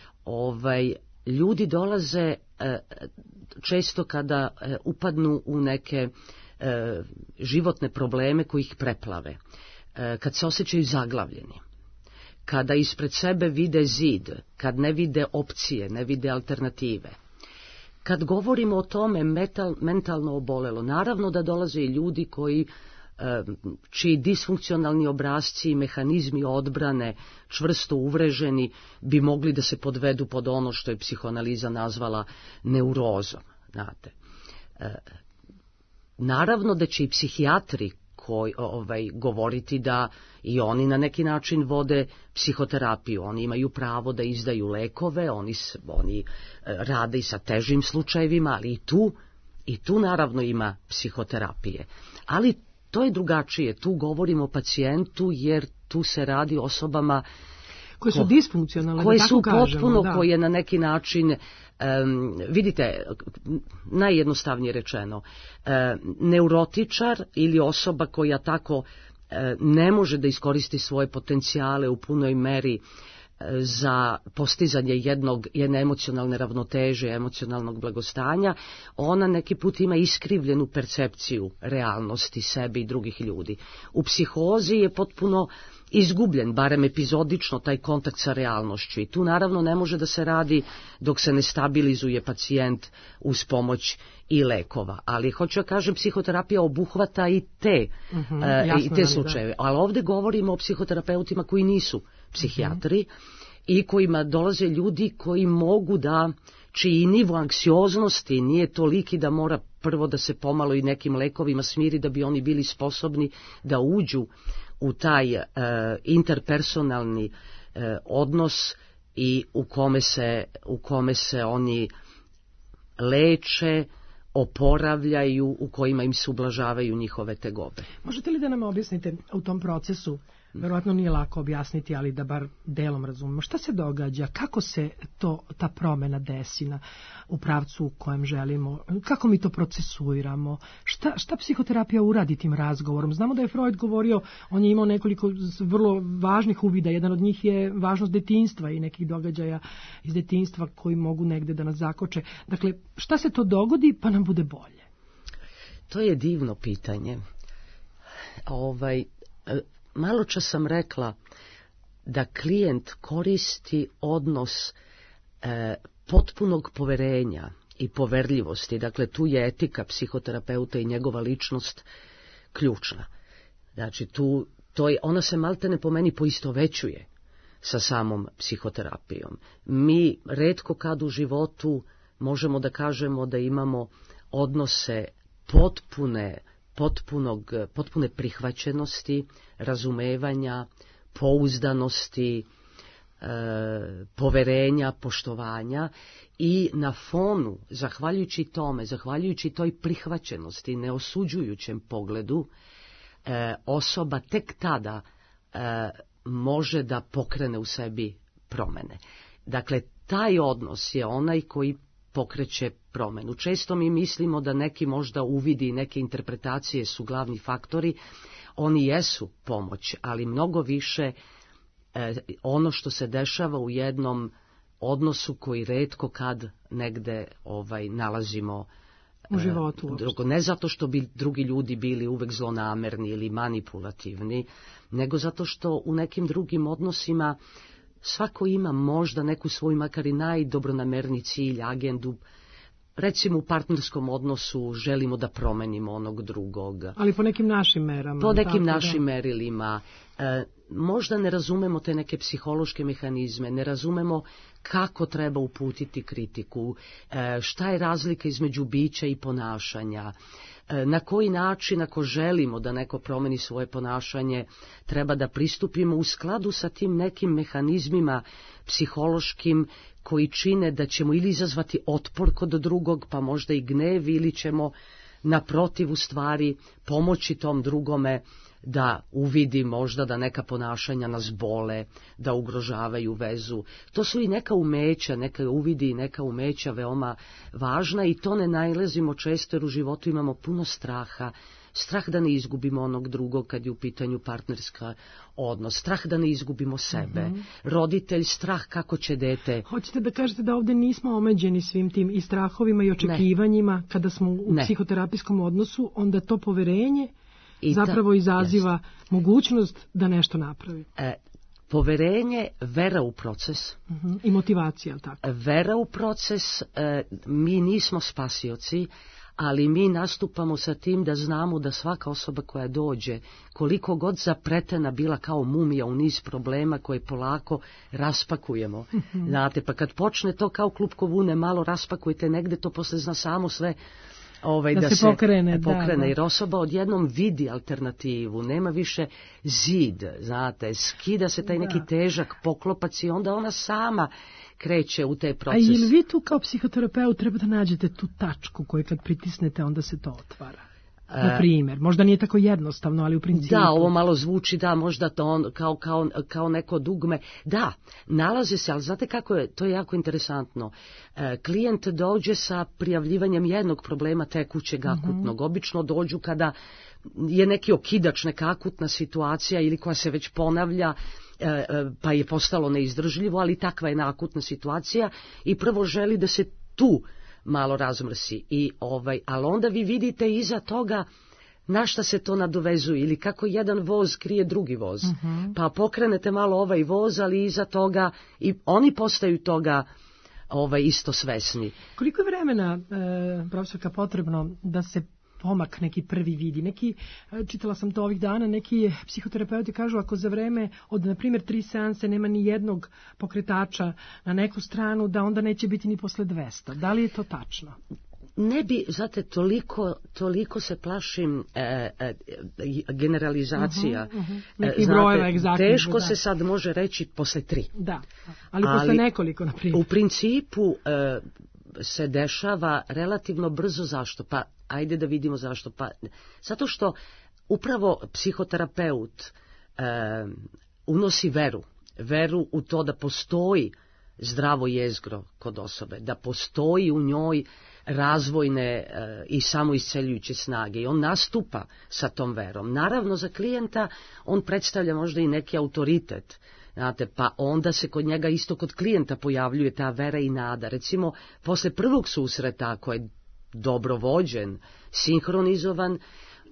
Ovaj, ljudi dolaze e, često kada e, upadnu u neke E, životne probleme koji ih preplave, e, kad se osjećaju zaglavljeni, kada ispred sebe vide zid, kad ne vide opcije, ne vide alternative. Kad govorimo o tome metal, mentalno obolelo, naravno da dolaze i ljudi koji e, čiji disfunkcionalni obrasci i mehanizmi odbrane čvrsto uvreženi bi mogli da se podvedu pod ono što je psihoanaliza nazvala neurozom, znate. E, Naravno da će i psihijatri koji, ovaj, govoriti da i oni na neki način vode psihoterapiju. Oni imaju pravo da izdaju lekove, oni, oni rade i sa težim slučajevima, ali i tu, i tu naravno ima psihoterapije. Ali to je drugačije. Tu govorimo o pacijentu jer tu se radi o osobama koje su disfunkcionalne, koje da tako su kažemo, potpuno, da. koje na neki način, um, vidite, najjednostavnije rečeno, um, neurotičar ili osoba koja tako um, ne može da iskoristi svoje potencijale u punoj meri um, za postizanje jednog, jedne emocionalne ravnoteže, emocionalnog blagostanja, ona neki put ima iskrivljenu percepciju realnosti sebe i drugih ljudi. U psihozi je potpuno izgubljen, barem epizodično, taj kontakt sa realnošću. I tu naravno ne može da se radi dok se ne stabilizuje pacijent uz pomoć i lekova. Ali hoću da kažem, psihoterapija obuhvata i te, Mhm, e, i jasno te nam je, slučajeve. Ali ovde govorimo o psihoterapeutima koji nisu psihijatri i kojima dolaze ljudi koji mogu da, čiji nivo anksioznosti nije toliki da mora prvo da se pomalo i nekim lekovima smiri da bi oni bili sposobni da uđu u taj e, interpersonalni e, odnos i u kome se, u kome se oni leče, oporavljaju, u kojima im se ublažavaju njihove tegobe. Možete li da nam objasnite u tom procesu, verovatno nije lako objasniti, ali da bar delom razumemo, šta se događa, kako se to, ta promena desi na, u pravcu u kojem želimo, kako mi to procesuiramo, šta, šta psihoterapija uradi tim razgovorom? Znamo da je Freud govorio, on je imao nekoliko vrlo važnih uvida, jedan od njih je važnost detinjstva i nekih događaja iz detinjstva koji mogu negde da nas zakoče. Dakle, šta se to dogodi pa nam bude bolje? To je divno pitanje. Ovaj, malo čas sam rekla da klijent koristi odnos e, potpunog poverenja i poverljivosti. Dakle, tu je etika psihoterapeuta i njegova ličnost ključna. Znači, tu, to je, ona se maltene po meni poistovećuje sa samom psihoterapijom. Mi retko kad u životu možemo da kažemo da imamo odnose potpune, potpunog, potpune prihvaćenosti, razumevanja, pouzdanosti, e, poverenja, poštovanja i na fonu, zahvaljujući tome, zahvaljujući toj prihvaćenosti, neosuđujućem pogledu, e, osoba tek tada e, može da pokrene u sebi promene. Dakle, taj odnos je onaj koji pokreće promenu. Često mi mislimo da neki možda uvidi i neke interpretacije su glavni faktori, oni jesu pomoć, ali mnogo više e, ono što se dešava u jednom odnosu koji retko kad negde ovaj, nalazimo u životu. E, drugo, ne zato što bi drugi ljudi bili uvek zlonamerni ili manipulativni, nego zato što u nekim drugim odnosima svako ima možda neku svoju, makar i najdobronamerniji cilj, agendu. Recimo u partnerskom odnosu želimo da promenimo onog drugog. Ali po nekim našim merama. Po nekim tako, našim da. merilima. E, možda ne razumemo te neke psihološke mehanizme, ne razumemo kako treba uputiti kritiku, e, šta je razlika između bića i ponašanja, e, na koji način ako želimo da neko promeni svoje ponašanje treba da pristupimo u skladu sa tim nekim mehanizmima psihološkim koji čine da ćemo ili izazvati otpor kod drugog, pa možda i gnev, ili ćemo naprotiv u stvari pomoći tom drugome da uvidi možda da neka ponašanja nas bole, da ugrožavaju vezu. To su i neka umeća, neka uvidi i neka umeća veoma važna i to ne nailazimo često jer u životu imamo puno straha. Strah da ne izgubimo onog drugog kad je u pitanju partnerska odnos, strah da ne izgubimo sebe, mm-hmm. roditelj, strah kako će dete. Hoćete da kažete da ovde nismo omeđeni svim tim i strahovima i očekivanjima, ne. Kada smo u ne. psihoterapijskom odnosu, onda to poverenje I zapravo ta, izaziva jest. mogućnost da nešto napravi. E, poverenje, vera u proces. Uh-huh. I motivacija, ali tako? Vera u proces, e, mi nismo spasioci, ali mi nastupamo sa tim da znamo da svaka osoba koja dođe, koliko god zapretena bila kao mumija u niz problema koje polako raspakujemo. Uh-huh. Znate, pa kad počne to kao klupko vune, malo raspakujete negde, to posle zna samo sve Ovaj, da, da se, se pokrene, pokrene da, da. Jer osoba odjednom vidi alternativu, nema više zid, znate, skida se taj neki da. težak poklopac i onda ona sama kreće u taj proces. A ili vi tu kao psihoterapeut treba da nađete tu tačku koju kad pritisnete onda se to otvara? Na primjer, možda nije tako jednostavno, ali u principu. Da, ovo malo zvuči, da, možda to on, kao, kao, kao neko dugme. Da, nalaze se, ali znate kako je, to je jako interesantno. E, klijent dođe sa prijavljivanjem jednog problema tekućeg, akutnog. Mm-hmm. Obično dođu kada je neki okidač, neka akutna situacija ili koja se već ponavlja, e, pa je postalo neizdržljivo, ali takva je akutna situacija i prvo želi da se tu malo razmrsi i ovaj, ali onda vi vidite iza toga na šta se to nadovezuje ili kako jedan voz krije drugi voz. Mhm. Pa pokrenete malo ovaj voz, ali iza toga i oni postaju toga ovaj, isto svesni. Koliko je vremena, e, profesorka, potrebno da se pomak neki prvi vidi? Neki, e, čitala sam to ovih dana, neki psihoterapeuti kažu ako za vreme od, na primjer, tri seanse nema ni jednog pokretača na neku stranu, da onda neće biti ni posle dvesta. Da li je to tačno? Ne bi, znate, toliko, toliko se plašim e, e, generalizacija. Uh-huh, uh-huh. E, Neki znate, brojeva egzaktnih, teško da. se sad može reći posle tri. Da, ali posle nekoliko, na primjer. U principu e, se dešava relativno brzo. Zašto? Pa ajde da vidimo zašto. Pa, zato što upravo psihoterapeut e, unosi veru. Veru u to da postoji zdravo jezgro kod osobe, da postoji u njoj razvojne e, i samoisceljujuće snage i on nastupa sa tom verom. Naravno za klijenta on predstavlja možda i neki autoritet, znate, pa onda se kod njega isto kod klijenta pojavljuje ta vera i nada. Recimo, posle prvog susreta, ako je dobro vođen, sinhronizovan, e,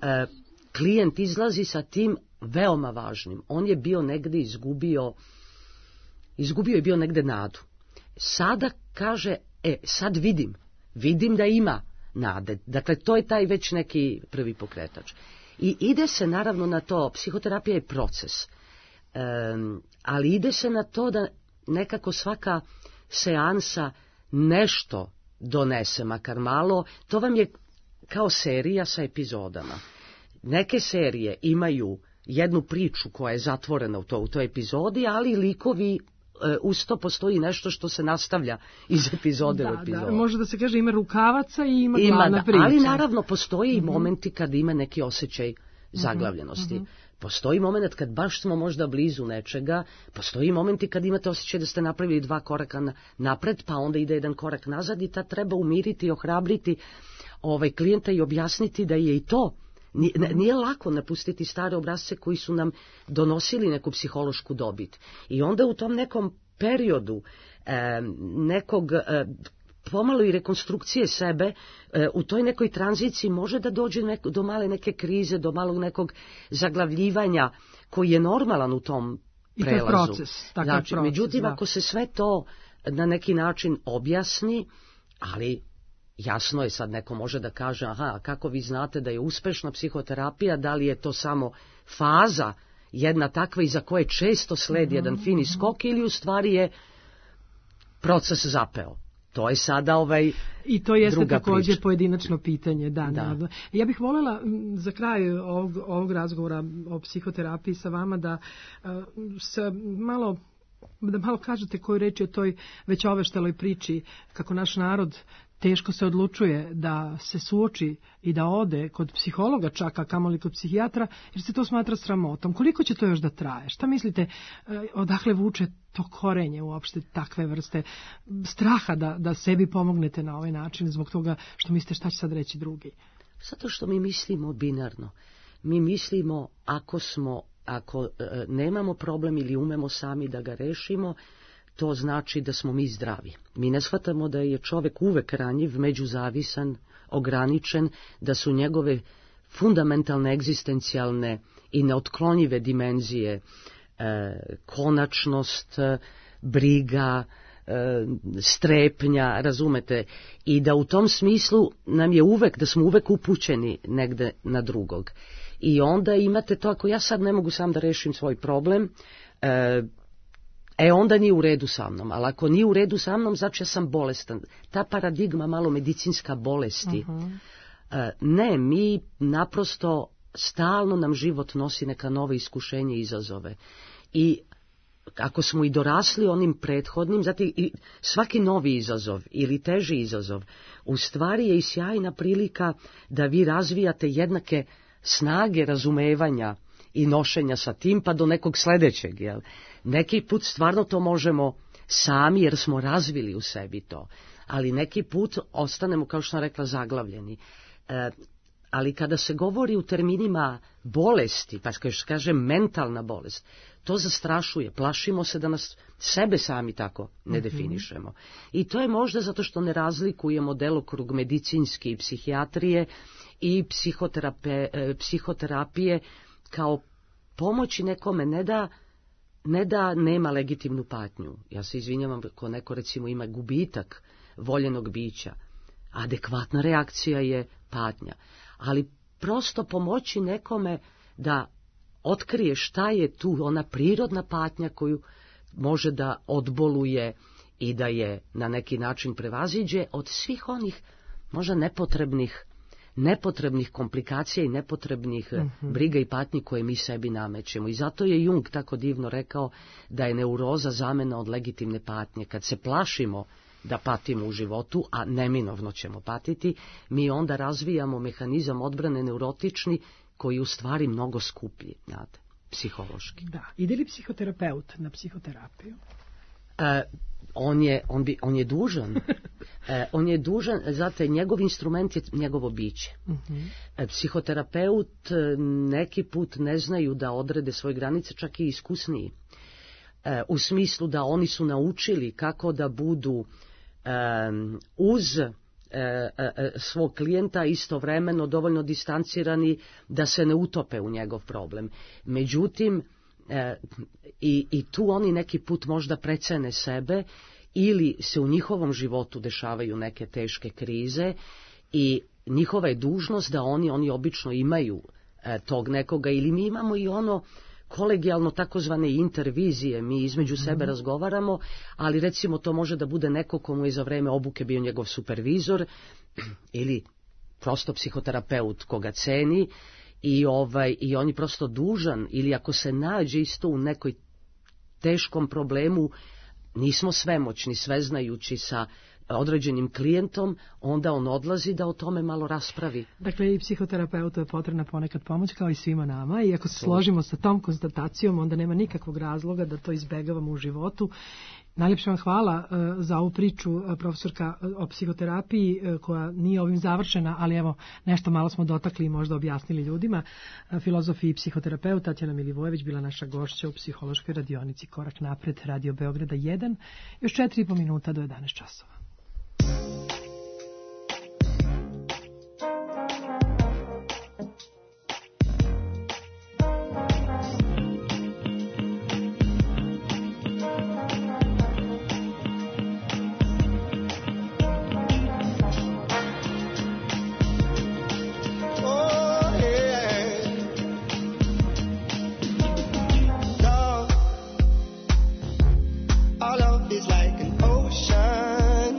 klijent izlazi sa tim veoma važnim. On je bio negde izgubio, izgubio je bio negde nadu. Sada kaže, e, sad vidim, vidim da ima nade. Dakle, to je taj već neki prvi pokretač. I ide se naravno na to, psihoterapija je proces, e, ali ide se na to da nekako svaka seansa nešto donese, makar malo. To vam je kao serija sa epizodama. Neke serije imaju jednu priču koja je zatvorena u, to, u toj epizodi, ali likovi, e, uz to postoji nešto što se nastavlja iz epizode da, u epizodu. Da, može da se kaže ima rukavaca i ima, ima glavna da, priča. ali naravno postoje i Mhm. momenti kad ima neki osjećaj zaglavljenosti. Mhm. Postoji moment kad baš smo možda blizu nečega, postoji momenti kad imate osjećaj da ste napravili dva koraka na, napred, pa onda ide jedan korak nazad i tad treba umiriti i ohrabriti ovaj klijenta i objasniti da je i to. Nije, nije lako napustiti stare obrasce koji su nam donosili neku psihološku dobit. I onda u tom nekom periodu e, nekog e, pomalo i rekonstrukcije sebe, e, u toj nekoj tranziciji može da dođe neko, do male neke krize, do malog nekog zaglavljivanja koji je normalan u tom prelazu. I to je proces, takav znači, proces. Međutim, da. ako se sve to na neki način objasni, ali jasno je, sad neko može da kaže, aha, kako vi znate da je uspešna psihoterapija, da li je to samo faza jedna takva iza koje često sledi jedan fini skok ili u stvari je proces zapeo. To je sada ovaj I to jeste druga također priča. pojedinačno pitanje. Da, Da. da. Ja bih voljela m, za kraj ovog, ovog razgovora o psihoterapiji sa vama da uh, se malo da malo kažete koju reč o toj već ovešteloj priči kako naš narod teško se odlučuje da se suoči i da ode kod psihologa čak, a kamoli kod psihijatra, jer se to smatra sramotom. Koliko će to još da traje? Šta mislite, eh, odakle vuče to korenje uopšte takve vrste straha da, da sebi pomognete na ovaj način zbog toga što mislite šta će sad reći drugi? Zato što mi mislimo binarno. Mi mislimo ako smo, ako e, nemamo problem ili umemo sami da ga rešimo, to znači da smo mi zdravi. Mi ne shvatamo da je čovek uvek ranjiv, međuzavisan, ograničen, da su njegove fundamentalne, egzistencijalne i neotklonjive dimenzije e, konačnost, e, briga, e, strepnja, razumete, i da u tom smislu nam je uvek, da smo uvek upućeni negde na drugog. I onda imate to, ako ja sad ne mogu sam da rešim svoj problem, e, E onda nije u redu sa mnom, ali ako nije u redu sa mnom, znači ja sam bolestan. Ta paradigma malo medicinska bolesti. Uh-huh. E, ne, mi naprosto stalno nam život nosi neka nova iskušenja i izazove. I ako smo i dorasli onim prethodnim, zatim i svaki novi izazov ili teži izazov, u stvari je i sjajna prilika da vi razvijate jednake snage razumevanja i nošenja sa tim pa do nekog sledećeg, jel? Neki put stvarno to možemo sami jer smo razvili u sebi to, ali neki put ostanemo, kao što sam rekla, zaglavljeni. E, ali kada se govori u terminima bolesti, pa kaže mentalna bolest, to zastrašuje. Plašimo se da nas sebe sami tako ne definišemo. I to je možda zato što ne razlikujemo delokrug medicinske i psihijatrije i psihoterape, psihoterapije kao pomoći nekome, ne da, ne da nema legitimnu patnju. Ja se izvinjavam ako neko recimo ima gubitak voljenog bića. Adekvatna reakcija je patnja. Ali prosto pomoći nekome da otkrije šta je tu ona prirodna patnja koju može da odboluje i da je na neki način prevaziđe od svih onih možda nepotrebnih nepotrebnih komplikacija i nepotrebnih mm-hmm. briga i patnji koje mi sebi namećemo. I zato je Jung tako divno rekao da je neuroza zamena od legitimne patnje. Kad se plašimo da patimo u životu, a neminovno ćemo patiti, mi onda razvijamo mehanizam odbrane neurotični koji je u stvari mnogo skuplji, znate, psihološki. Da. Ide li psihoterapeut na psihoterapiju? E, on, je, on, bi, on je dužan. E, on je dužan, zato njegov instrument je njegovo biće. Uh-huh. E, psihoterapeut neki put ne znaju da odrede svoje granice, čak i iskusniji. E, u smislu da oni su naučili kako da budu e, uz e, e, svog klijenta istovremeno dovoljno distancirani da se ne utope u njegov problem. Međutim, e, i, i tu oni neki put možda precene sebe ili se u njihovom životu dešavaju neke teške krize i njihova je dužnost da oni, oni obično imaju e, tog nekoga, ili mi imamo i ono kolegijalno takozvane intervizije, mi između sebe mm-hmm. razgovaramo, ali recimo to može da bude neko komu je za vreme obuke bio njegov supervizor ili prosto psihoterapeut koga ceni i, ovaj, i on je prosto dužan, ili ako se nađe isto u nekoj teškom problemu, nismo svemoćni, sveznajući sa određenim klijentom, onda on odlazi da o tome malo raspravi. Dakle, i psihoterapeutu je potrebna ponekad pomoć, kao i svima nama, i ako se složimo sa tom konstatacijom, onda nema nikakvog razloga da to izbegavamo u životu. Najljepša vam hvala uh, za ovu priču, uh, profesorka, uh, o psihoterapiji, uh, koja nije ovim završena, ali evo, nešto malo smo dotakli i možda objasnili ljudima. Uh, filozof i psihoterapeut Tatjana Milivojević bila naša gošća u psihološkoj radionici Korak napred, Radio Beograda jedan. Još četiri i po minuta do jedanaest časova. Our love is like an ocean.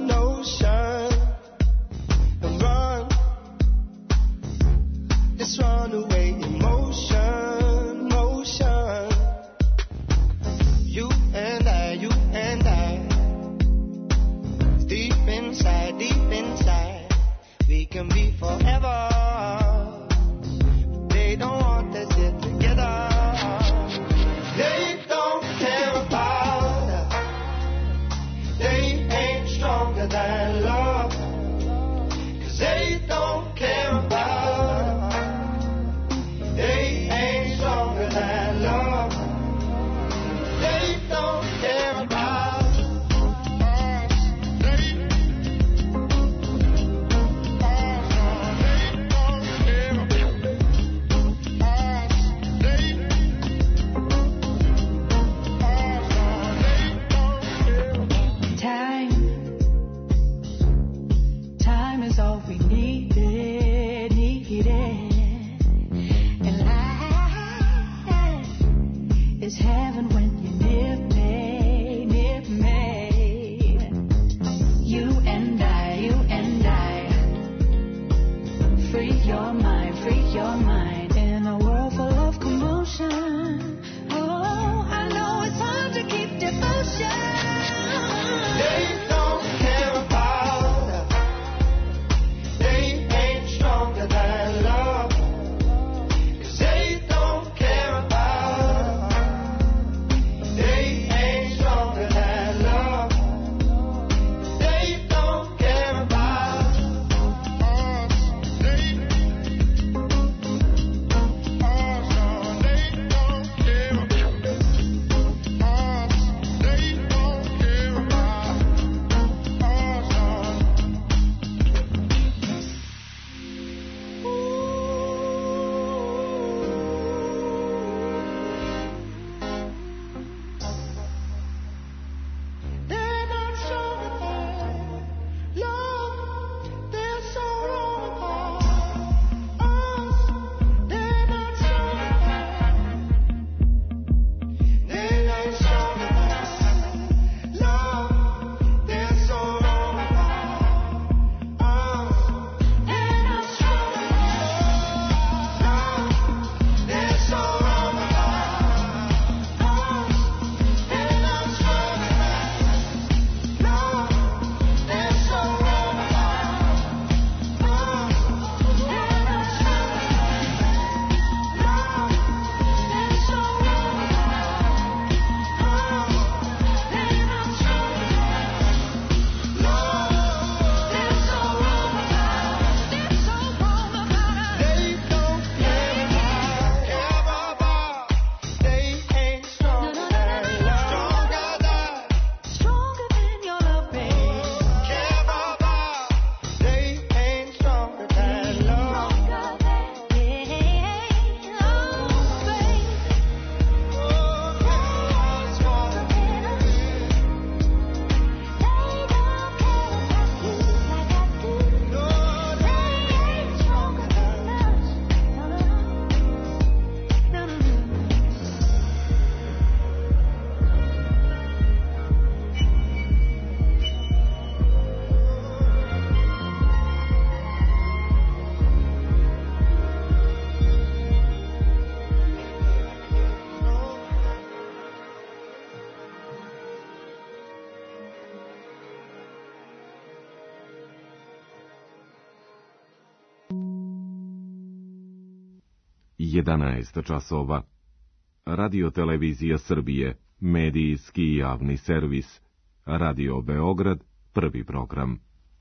jedanaest časova. Radio Televizija Srbije, medijski i javni servis. Radio Beograd, prvi program.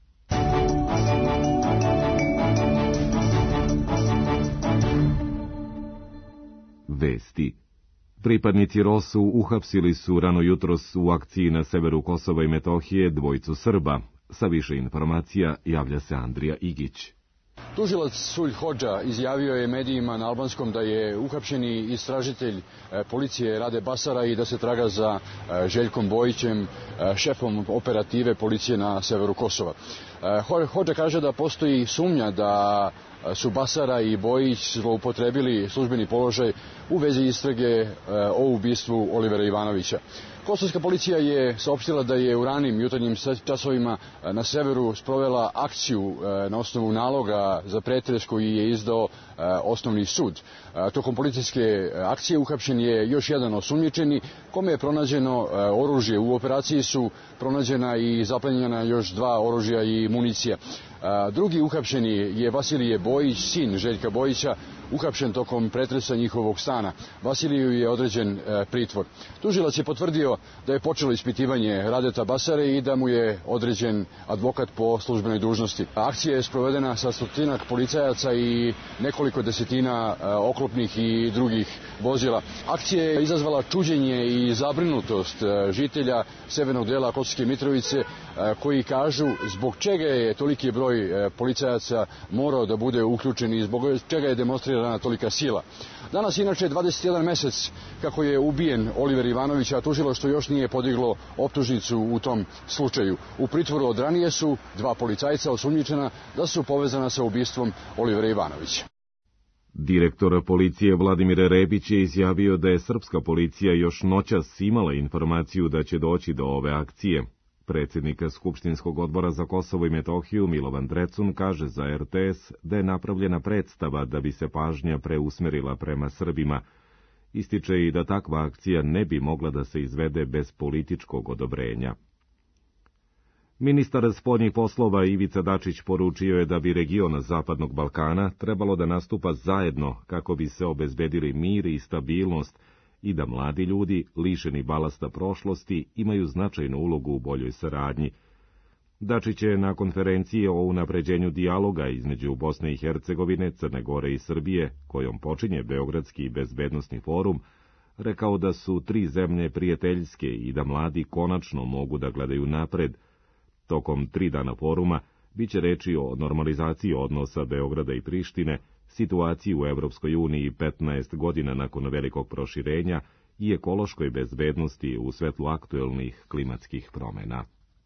Vesti. Pripadnici Rosu uhapsili su rano jutros u akciji na severu Kosova i Metohije dvojicu Srba. Sa više informacija javlja se Andrija Igić. Tužilac Sulj Hodža izjavio je medijima na albanskom da je uhapšeni istražitelj policije Rade Basara i da se traga za Željkom Bojićem, šefom operative policije na severu Kosova. Hodža kaže da postoji sumnja da su Basara i Bojić zloupotrebili službeni položaj u vezi istrage o ubistvu Olivera Ivanovića. Kosovska policija je saopštila da je u ranim jutarnjim časovima na severu sprovela akciju na osnovu naloga za pretres koji je izdao osnovni sud. Tokom policijske akcije uhapšen je još jedan osumnjičeni kome je pronađeno oružje. U operaciji su pronađena i zaplenjena još dva oružja i municija. Drugi uhapšeni je Vasilije Bojić, sin Željka Bojića, uhapšen tokom pretresa njihovog stana. Vasiliju je određen pritvor. Tužilac je potvrdio da je počelo ispitivanje Radeta Basare i da mu je određen advokat po službenoj dužnosti. Akcija je sprovedena sa stotinak policajaca i nekoliko desetina oklopnih i drugih vozila. Akcija je izazvala čuđenje i zabrinutost žitelja severnog dela Kosovske Mitrovice koji kažu zbog čega je toliki broj policajaca morao da bude uključen i zbog čega je demonstrirana tolika sila. Danas inače dvadeset jedan mesec kako je ubijen Oliver Ivanović, a tužilaštvo još nije podiglo optužnicu u tom slučaju. U pritvoru od ranije su dva policajca osumnjičena da su povezana sa ubistvom Olivera Ivanovića. Direktor policije Vladimir Rebić je izjavio da je srpska policija još noćas imala informaciju da će doći do ove akcije. Predsjednik Skupštinskog odbora za Kosovo i Metohiju Milovan Drecun kaže za er te es da je napravljena predstava da bi se pažnja preusmerila prema Srbima. Ističe i da takva akcija ne bi mogla da se izvede bez političkog odobrenja. Ministar spoljnih poslova Ivica Dačić poručio je da bi region Zapadnog Balkana trebalo da nastupa zajedno kako bi se obezbedili mir i stabilnost i da mladi ljudi, lišeni balasta prošlosti, imaju značajnu ulogu u boljoj saradnji. Dačić je na konferenciji o unapređenju dijaloga između Bosne i Hercegovine, Crne Gore i Srbije, kojom počinje Beogradski bezbednosni forum, rekao da su tri zemlje prijateljske i da mladi konačno mogu da gledaju napred. Tokom tri dana foruma biće reči o normalizaciji odnosa Beograda i Prištine, situaciji u Evropskoj uniji petnaest godina nakon velikog proširenja i ekološkoj bezbednosti u svetlu aktuelnih klimatskih promjena.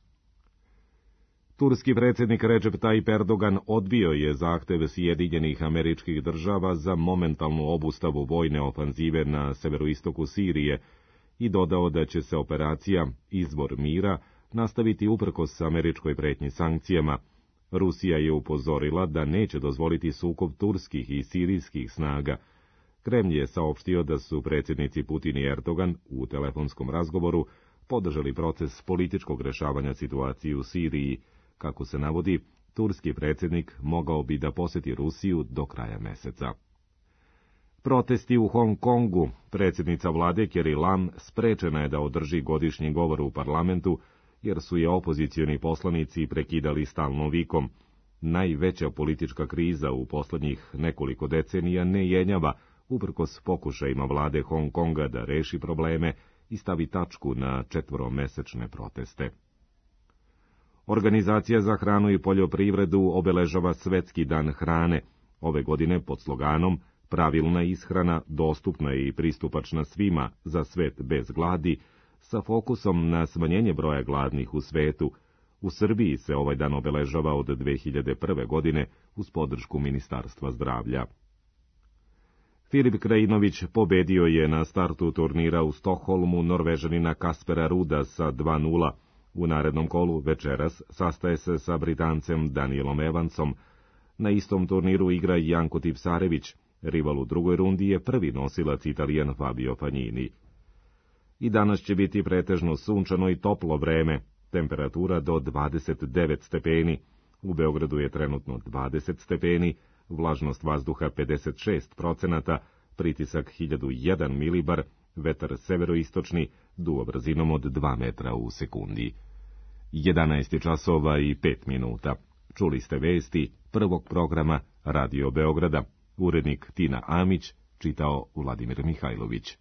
Turski predsjednik Recep Tayyip Erdogan odbio je zahtev Sjedinjenih Američkih Država za momentalnu obustavu vojne ofanzive na severoistoku Sirije i dodao da će se operacija Izvor mira nastaviti uprkos američkoj pretnji sankcijama. Rusija je upozorila da neće dozvoliti sukob turskih i sirijskih snaga. Kremlj je saopštio da su predsjednici Putin i Erdogan u telefonskom razgovoru podržali proces političkog rešavanja situacije u Siriji. Kako se navodi, turski predsjednik mogao bi da posjeti Rusiju do kraja meseca. Protesti u Hong Kongu. Predsjednica vlade Carrie Lam sprečena je da održi godišnji govor u parlamentu, jer su je opozicioni poslanici prekidali stalno vikom. Najveća politička kriza u poslednjih nekoliko decenija ne jenjava, uprkos pokušajima vlade Hong Konga da reši probleme i stavi tačku na četvoromesečne proteste. Organizacija za hranu i poljoprivredu obeležava Svetski dan hrane, ove godine pod sloganom Pravilna ishrana, dostupna i pristupačna svima za svet bez gladi, sa fokusom na smanjenje broja gladnih u svetu. U Srbiji se ovaj dan obeležava od dve hiljade prve. godine uz podršku Ministarstva zdravlja. Filip Krajinović pobedio je na startu turnira u Stokholmu Norvežanina Kaspera Ruda sa dva nula. U narednom kolu večeras sastaje se sa Britancem Danielom Evansom. Na istom turniru igra Janko Tipsarević. Rival u drugoj rundi je prvi nosilac Italijan Fabio Fagnini. I danas će biti pretežno sunčano i toplo vreme, temperatura do dvadeset devet stepeni. U Beogradu je trenutno dvadeset stepeni, vlažnost vazduha pedeset šest procenata, pritisak hiljadu jedan milibar, vetar severoistočni, duo brzinom od dva metra u sekundi. jedanaest je časova i pet minuta. Čuli ste vesti prvog programa Radio Beograda. Urednik Tina Amić, čitao Vladimir Mihajlović.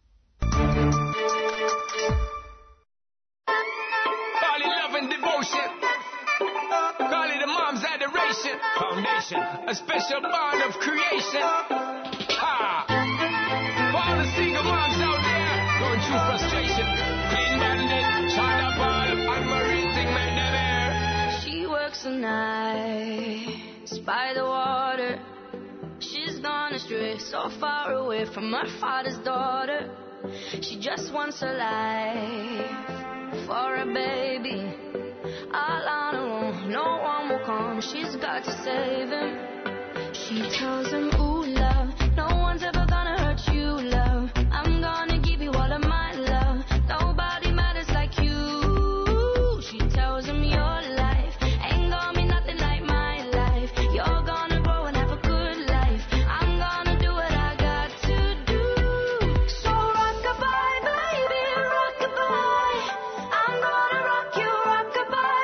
Foundation, a special bond of creation. Ha! For all the single moms out there going through frustration, Clean Bandit, China Ball, and Marine thing made them air. She works the nights by the water. She's gone astray, so far away from her father's daughter. She just wants a life for a baby. All on her own, no one will come. She's got to save him. She tells him, ooh, love, no one's ever gonna hurt you, love. I'm gonna give you all of my love. Nobody matters like you. She tells him your life ain't gonna be nothing like my life. You're gonna grow and have a good life. I'm gonna do what I got to do. So rock-a-bye, baby, rock-a-bye. I'm gonna rock you, rock-a-bye.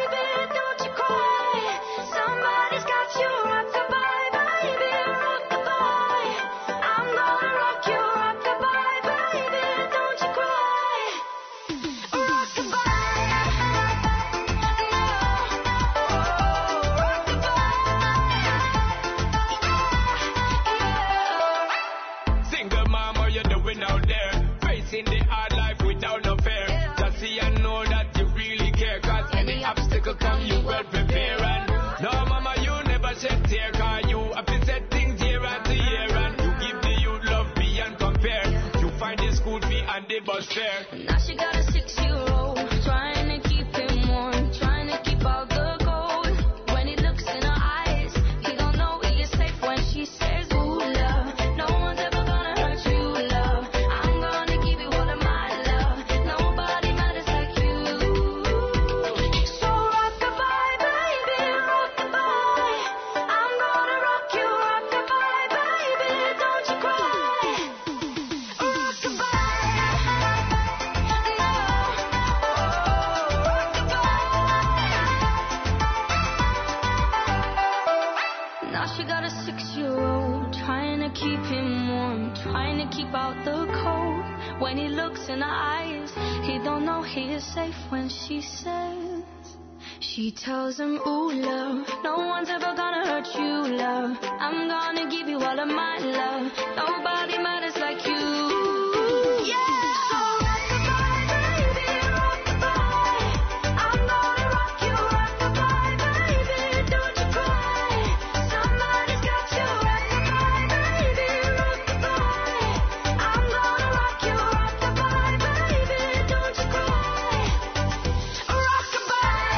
Somebody's got you, rock-a-bye, baby, rock-a-bye. I'm gonna rock you, rock-a-bye, baby, don't you cry. Rock-a-bye, no, rock-a-bye. Single mom, how you doing out there? Facing the hard life without no fear. Just see and know that you really care, cause any obstacle come, you well prepare. And no, mama, you never shed tear, cause you have to set things year after year. And you give the youth love beyond compare. You find the school fee and the bus fare. Now she got a six-year-old, trying to keep him warm, trying to keep out the cold. When he looks in her eyes, he don't know he is safe when she says, ooh, love, no one's ever gonna hurt you, love. I'm gonna give you all of my love. Nobody matters like you. So rock-a-bye, baby, rock-a-bye. I'm gonna rock you, rock-a-bye, baby, don't you cry. Rock-a-bye, no. Now she got a six-year-old, trying to keep him warm, trying to keep out the cold. When he looks in her eyes, he don't know he is safe when she says, she tells him, ooh, love, no one's ever gonna hurt you, love. I'm gonna give you all of my love. Nobody matters like you. Yeah! So rock-a-bye, baby, rock-a-bye. I'm gonna rock you, rock-a-bye, baby, don't you cry. Somebody's got you, rock-a-bye, baby, rock-a-bye. I'm gonna rock you, rock-a-bye, baby, don't you cry. Rock-a-bye,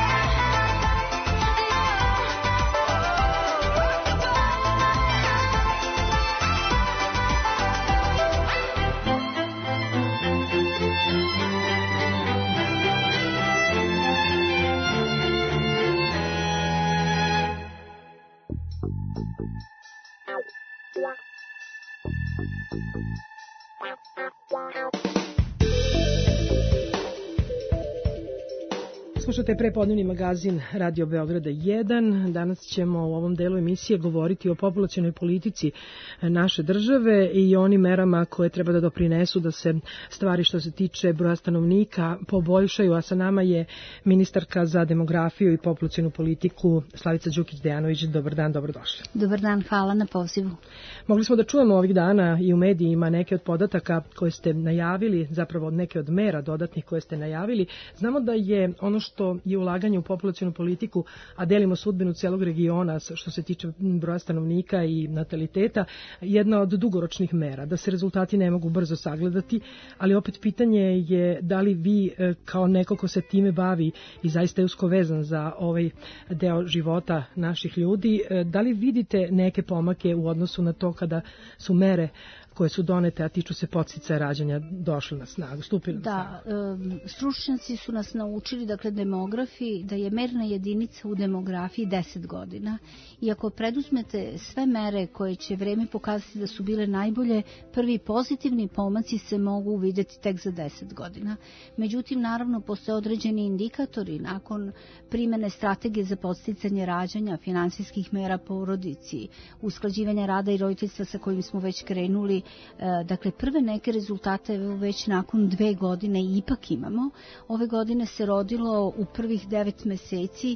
Slušate prepodnevni magazin Radio Beograda jedan. Danas ćemo u ovom delu emisije govoriti o populacionoj politici naše države i onim merama koje treba da doprinesu da se stvari što se tiče broja stanovnika poboljšaju, a sa nama je ministarka za demografiju i populacionu politiku Slavica Đukić-Dejanović. Dobar dan, dobrodošli. Dobar dan, hvala na pozivu. Mogli smo da čujemo ovih dana i u medijima neke od podataka koje ste najavili, zapravo neke od mera dodatnih koje ste najavili. Znamo da je ono što je ulaganje u populacionu politiku, a delimo sudbinu celog regiona što se tiče broja stanovnika i nataliteta, jedna od dugoročnih mera, da se rezultati ne mogu brzo sagledati, ali opet pitanje je da li vi kao neko ko se time bavi i zaista je usko vezan za ovaj deo života naših ljudi, da li vidite neke pomake u odnosu na to kada su mere koje su donete, a tiču se podsticaja rađanja, došle na snagu, stupile na snagu? Da, um, stručnjaci su nas naučili, dakle demografi, da je merna jedinica u demografiji deset godina. I ako preduzmete sve mere koje će vreme pokazati da su bile najbolje, prvi pozitivni pomaci se mogu vidjeti tek za deset godina. Međutim, naravno, postoje određeni indikatori nakon primene strategije za podsticanje rađanja, finansijskih mera porodici, usklađivanja rada i roditeljstva sa kojim smo već krenuli. Dakle, prve neke rezultate već nakon dve godine ipak imamo. Ove godine se rodilo u prvih devet meseci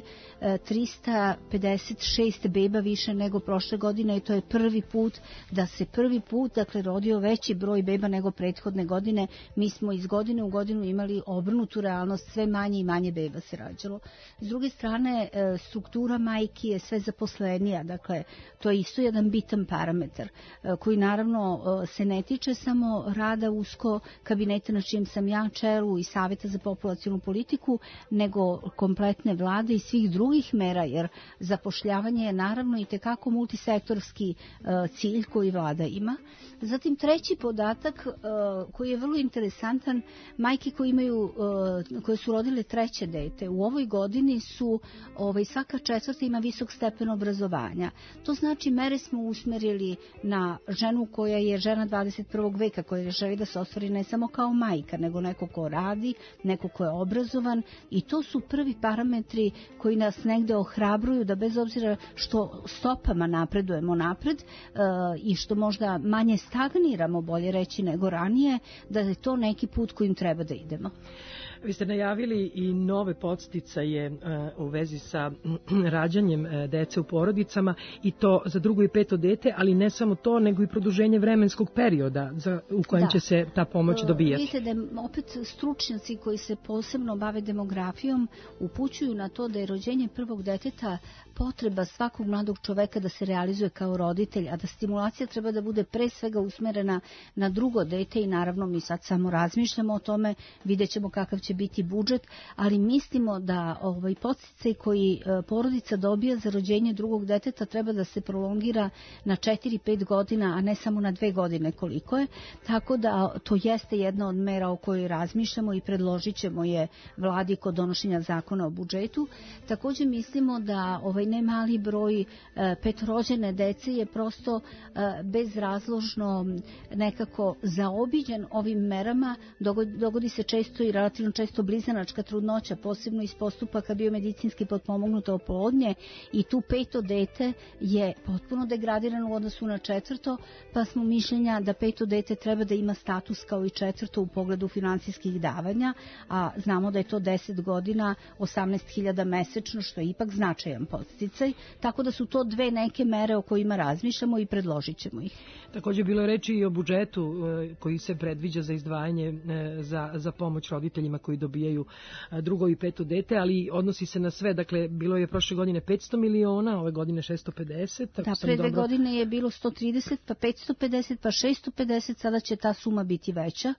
trista pedeset šest beba više nego prošle godine i to je prvi put da se prvi put, dakle, rodio veći broj beba nego prethodne godine. Mi smo iz godine u godinu imali obrnutu realnost, sve manje i manje beba se rađalo. S druge strane, struktura majki je sve zaposlenija, dakle, to je isto jedan bitan parametar koji naravno se ne tiče samo rada usko kabineta na čijem sam ja čelu i Saveta za populacionu politiku, nego kompletne vlade i svih drugih mera, jer zapošljavanje je naravno i tekako multisektorski cilj koji vlada ima. Zatim treći podatak koji je vrlo interesantan, majke koje imaju, koje su rodile treće dete, u ovoj godini su ovaj, svaka četvrta ima visok stepen obrazovanja. To znači mere smo usmerili na ženu koja je žena dvadeset prvog veka, koja želi da se ostvari ne samo kao majka, nego neko ko radi, neko ko je obrazovan i to su prvi parametri koji nas negde ohrabruju da bez obzira što stopama napredujemo napred uh, i što možda manje stagniramo, bolje reći, nego ranije, da je to neki put kojim treba da idemo. Vi ste najavili i nove podsticaje uh, u vezi sa rađanjem uh, dece u porodicama i to za drugo i peto dete, ali ne samo to, nego i produženje vremenskog perioda za, u kojem da. će se ta pomoć dobijati. Vidite da opet stručnjaci koji se posebno bave demografijom upućuju na to da je rođenje prvog deteta potreba svakog mladog čoveka da se realizuje kao roditelj, a da stimulacija treba da bude pre svega usmerena na drugo dete i naravno mi sad samo razmišljamo o tome, vidjet ćemo kakav će biti budžet, ali mislimo da ovaj podsticaj koji porodica dobija za rođenje drugog deteta treba da se prolongira na četiri pet godina, a ne samo na dve godine koliko je, tako da to jeste jedna od mera o kojoj razmišljamo i predložit ćemo je vladi kod donošenja zakona o budžetu. Također mislimo da ovaj ne mali broj e, petorođene dece je prosto e, bezrazložno nekako zaobiđen ovim merama. Dogodi, dogodi se često i relativno često blizanačka trudnoća, posebno iz postupaka biomedicinski potpomognute oplodnje i tu peto dete je potpuno degradirano u odnosu na četvrto, pa smo mišljenja da peto dete treba da ima status kao i četvrto u pogledu finansijskih davanja, a znamo da je to deset godina, osamnaest hiljada mesečno, što je ipak značajan podsticaj, tako da su to dve neke mere o kojima razmišljamo i predložit ćemo ih. Također bilo je reči i o budžetu koji se predviđa za izdvajanje za, za pomoć roditeljima koji dobijaju drugo i peto dete, ali odnosi se na sve, dakle bilo je prošle godine petsto miliona, ove godine šesto pedeset. Da, pre dve dobro... godine je bilo sto trideset, pa petsto pedeset, pa šesto pedeset, sada će ta suma biti veća.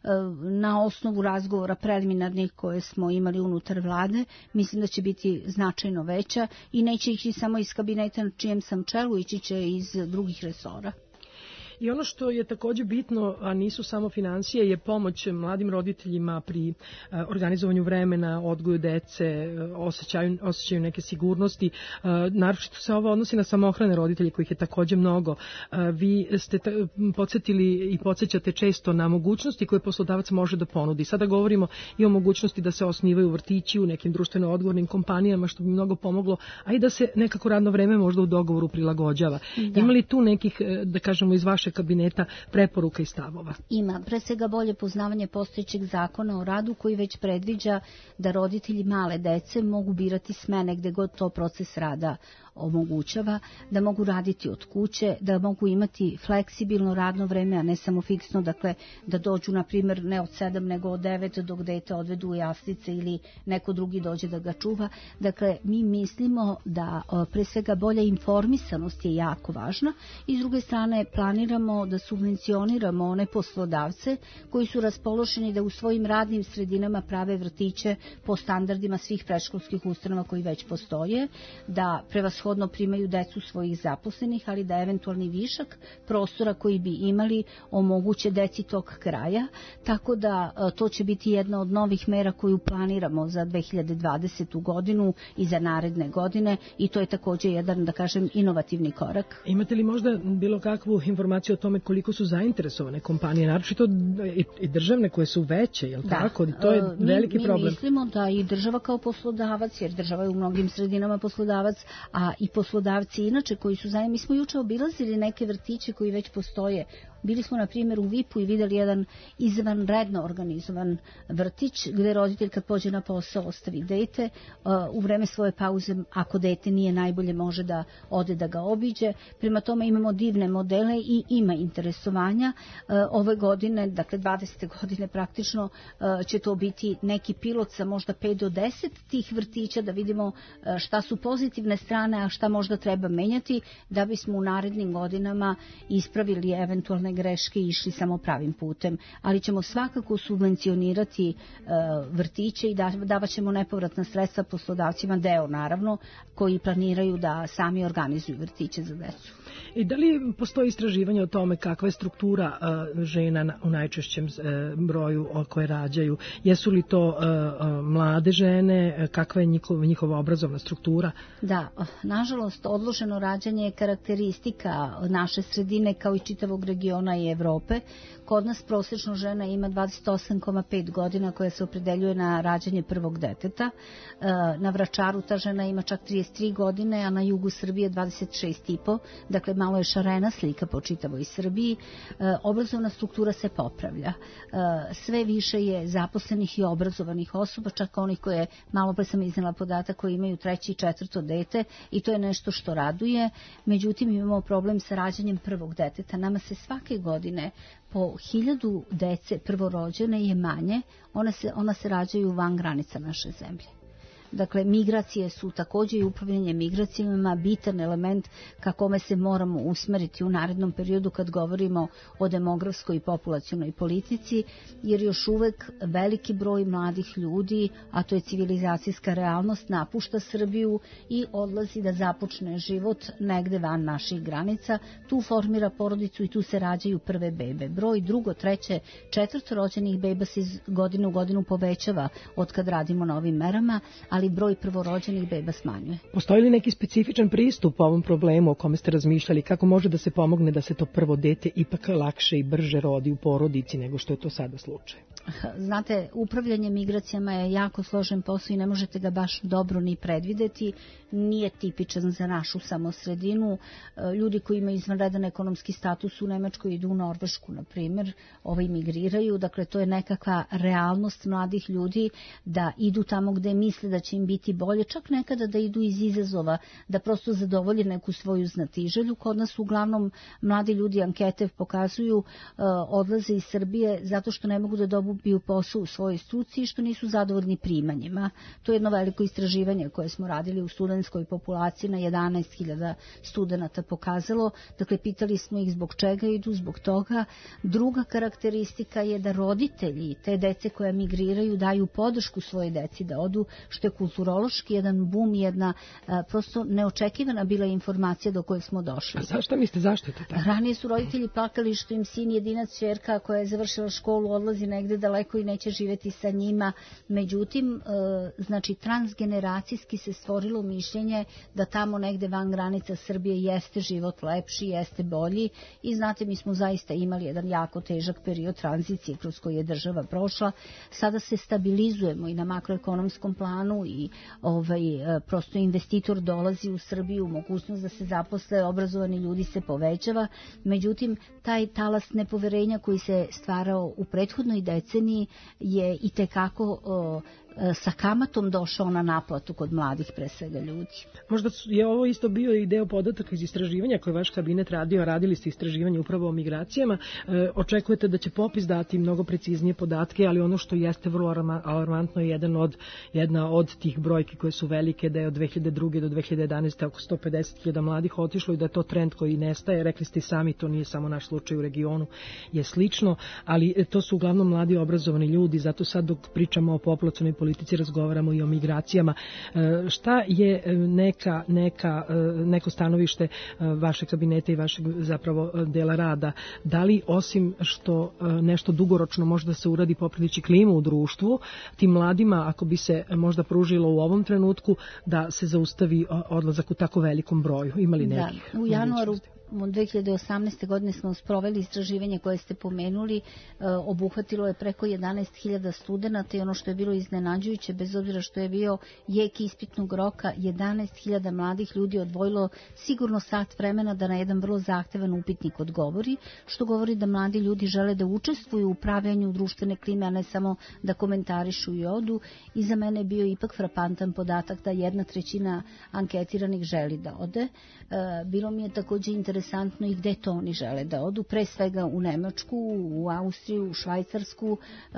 Na osnovu razgovora preliminarnih koje smo imali unutar vlade, mislim da će biti značajno veća i neće ići samo iz kabineta na čijem sam čelu, ići će iz drugih resora. I ono što je također bitno, a nisu samo financije, je pomoć mladim roditeljima pri organizovanju vremena, odgoju dece, osjećaju, osjećaju neke sigurnosti. Naročito se ovo odnosi na samohrane roditelje, kojih je također mnogo. Vi ste podsjetili i podsjećate često na mogućnosti koje poslodavac može da ponudi. Sada govorimo i o mogućnosti da se osnivaju vrtići u nekim društveno odgovornim kompanijama, što bi mnogo pomoglo, a i da se nekako radno vreme možda u dogovoru prilagođava. Da. Ima li tu nekih, da kažemo, iz vaše kabineta preporuka i stavova? Ima, pre svega bolje poznavanje postojećeg zakona o radu koji već predviđa da roditelji male dece mogu birati smene gde god to proces rada omogućava, da mogu raditi od kuće, da mogu imati fleksibilno radno vreme, a ne samo fiksno, dakle da dođu na primjer ne od sedam nego od devet dok dete odvedu u jaslice ili neko drugi dođe da ga čuva. Dakle, mi mislimo da pre svega bolja informisanost je jako važna i s druge strane planiramo da subvencioniramo one poslodavce koji su raspoloženi da u svojim radnim sredinama prave vrtiće po standardima svih predškolskih ustanova koji već postoje, da prevashodno prevashodno primaju decu svojih zaposlenih, ali da eventualni višak prostora koji bi imali omoguće deci tog kraja, tako da to će biti jedna od novih mera koju planiramo za dve hiljade dvadesetu godinu i za naredne godine i to je također jedan, da kažem, inovativni korak. Imate li možda bilo kakvu informaciju o tome koliko su zainteresovane kompanije, naročito i državne koje su veće, je li da. tako? To je mi, veliki mi problem. Mi mislimo da i država kao poslodavac, jer država je u mnogim sredinama poslodavac, a i poslodavci inače koji su zajedno. Mi smo juče obilazili neke vrtiće koji već postoje. Bili smo, na primjer, u Vipu i videli jedan izvanredno organizovan vrtić gde roditelj kad pođe na posao ostavi dete, u vreme svoje pauze, ako dete nije najbolje, može da ode da ga obiđe. Prema tome imamo divne modele i ima interesovanja. Ove godine, dakle dvadesete godine praktično, će to biti neki pilot sa možda pet do deset tih vrtića da vidimo šta su pozitivne strane, a šta možda treba menjati da bismo u narednim godinama ispravili eventualne greške i išli samo pravim putem, ali ćemo svakako subvencionirati e, vrtiće i da, davat ćemo nepovratna sredstva poslodavcima, deo naravno, koji planiraju da sami organizuju vrtiće za decu. I da li postoji istraživanje o tome kakva je struktura uh, žena na, u najčešćem uh, broju koje rađaju? Jesu li to uh, uh, mlade žene? Kakva je njihova, njihova obrazovna struktura? Da, nažalost, odloženo rađanje je karakteristika naše sredine kao i čitavog regiona i Evrope. Kod nas prosječno žena ima dvadeset osam zarez pet godina koja se opredeljuje na rađanje prvog deteta. Na Vračaru ta žena ima čak trideset tri godine, a na jugu Srbije dvadeset šest i po. Dakle, malo je šarena slika po čitavoj Srbiji. Obrazovna struktura se popravlja. Sve više je zaposlenih i obrazovanih osoba, čak onih koje, malo pre sam iznela podatak, koji imaju treće i četvrto dete i to je nešto što raduje. Međutim, imamo problem sa rađanjem prvog deteta. Nama se svake godine po hiljadu dece prvorođene je manje, ona se, ona se rađaju van granica naše zemlje. Dakle, migracije su također i upravljanje migracijama bitan element ka kome se moramo usmeriti u narednom periodu kad govorimo o demografskoj i populacionoj politici, jer još uvek veliki broj mladih ljudi, a to je civilizacijska realnost, napušta Srbiju i odlazi da započne život negde van naših granica. Tu formira porodicu i tu se rađaju prve bebe. Broj drugo, treće, četvrto rođenih beba se iz godine u godinu povećava od kad radimo na ovim merama, ali broj prvorođenih beba smanjuje. Postoji li neki specifičan pristup ovom problemu o kome ste razmišljali? Kako može da se pomogne da se to prvo dete ipak lakše i brže rodi u porodici nego što je to sada slučaj? Znate, upravljanje migracijama je jako složen posao i ne možete ga baš dobro ni predvideti. Nije tipičan za našu samosredinu. Ljudi koji imaju izvanredan ekonomski status u Nemačkoj idu u Norvešku, na primjer, ovaj migriraju. Dakle, to je nekakva realnost mladih ljudi da idu tamo gde misle da će im biti bolje, čak nekada da idu iz izazova, da prosto zadovolje neku svoju znatiželju. Kod nas uglavnom mladi ljudi, ankete pokazuju, odlaze iz Srbije zato što ne mogu da dobiju posao u svojoj struci i što nisu zadovoljni primanjima. To je jedno veliko istraživanje koje smo radili u studentskoj populaciji na jedanaest hiljada studenata pokazalo. Dakle, pitali smo ih zbog čega idu, zbog toga. Druga karakteristika je da roditelji te dece koja migriraju daju podršku svoje deci da odu, što je kulturološki jedan bum, jedna a, prosto neočekivana bila informacija do koje smo došli. A zašto mislite, zašto je to tako? Ranije su roditelji plakali što im sin jedinac ćerka koja je završila školu odlazi negde daleko i neće živjeti sa njima. Međutim, e, znači transgeneracijski se stvorilo mišljenje da tamo negde van granica Srbije jeste život lepši, jeste bolji i znate, mi smo zaista imali jedan jako težak period tranzicije kroz koji je država prošla. Sada se stabilizujemo i na makroekonomskom planu i ovaj, prosto investitor dolazi u Srbiju, mogućnost da se zaposle, obrazovani ljudi se povećava. Međutim, taj talas nepoverenja koji se stvarao u prethodnoj deceniji je i tekako o, sa kamatom došao na naplatu kod mladih, pre svega, ljudi. Možda je ovo isto bio i deo podataka iz istraživanja koje vaš kabinet radio, radili ste istraživanje upravo o migracijama. E, očekujete da će popis dati mnogo preciznije podatke, ali ono što jeste vrlo alarmantno je jedan od, jedna od tih brojki koje su velike, da je od dve hiljade druge do dve hiljade jedanaeste oko sto pedeset hiljada mladih otišlo i da je to trend koji nestaje. Rekli ste i sami, to nije samo naš slučaj u regionu, je slično, ali to su uglavnom mladi obrazovani ljudi, zato sad dok pričamo o populacionoj politici, razgovaramo i o migracijama. Šta je neka, neka, neko stanovište vašeg kabineta i vašeg zapravo dela rada? Da li osim što nešto dugoročno može da se uradi popriliči klimu u društvu, tim mladima, ako bi se možda pružilo u ovom trenutku, da se zaustavi odlazak u tako velikom broju? Ima li nekih? Da, u januaru dve hiljade osamnaeste. godine smo sproveli istraživanje koje ste pomenuli, e, obuhvatilo je preko jedanaest hiljada studenata i ono što je bilo iznenađujuće, bez obzira što je bio jek ispitnog roka, jedanaest hiljada mladih ljudi odvojilo sigurno sat vremena da na jedan vrlo zahtevan upitnik odgovori, što govori da mladi ljudi žele da učestvuju u upravljanju društvene klime, a ne samo da komentarišu i odu. I za mene je bio ipak frapantan podatak da jedna trećina anketiranih želi da ode. E, bilo mi je takođe interesantno i gde to oni žele da odu, pre svega u Nemačku, u Austriju, u Švajcarsku,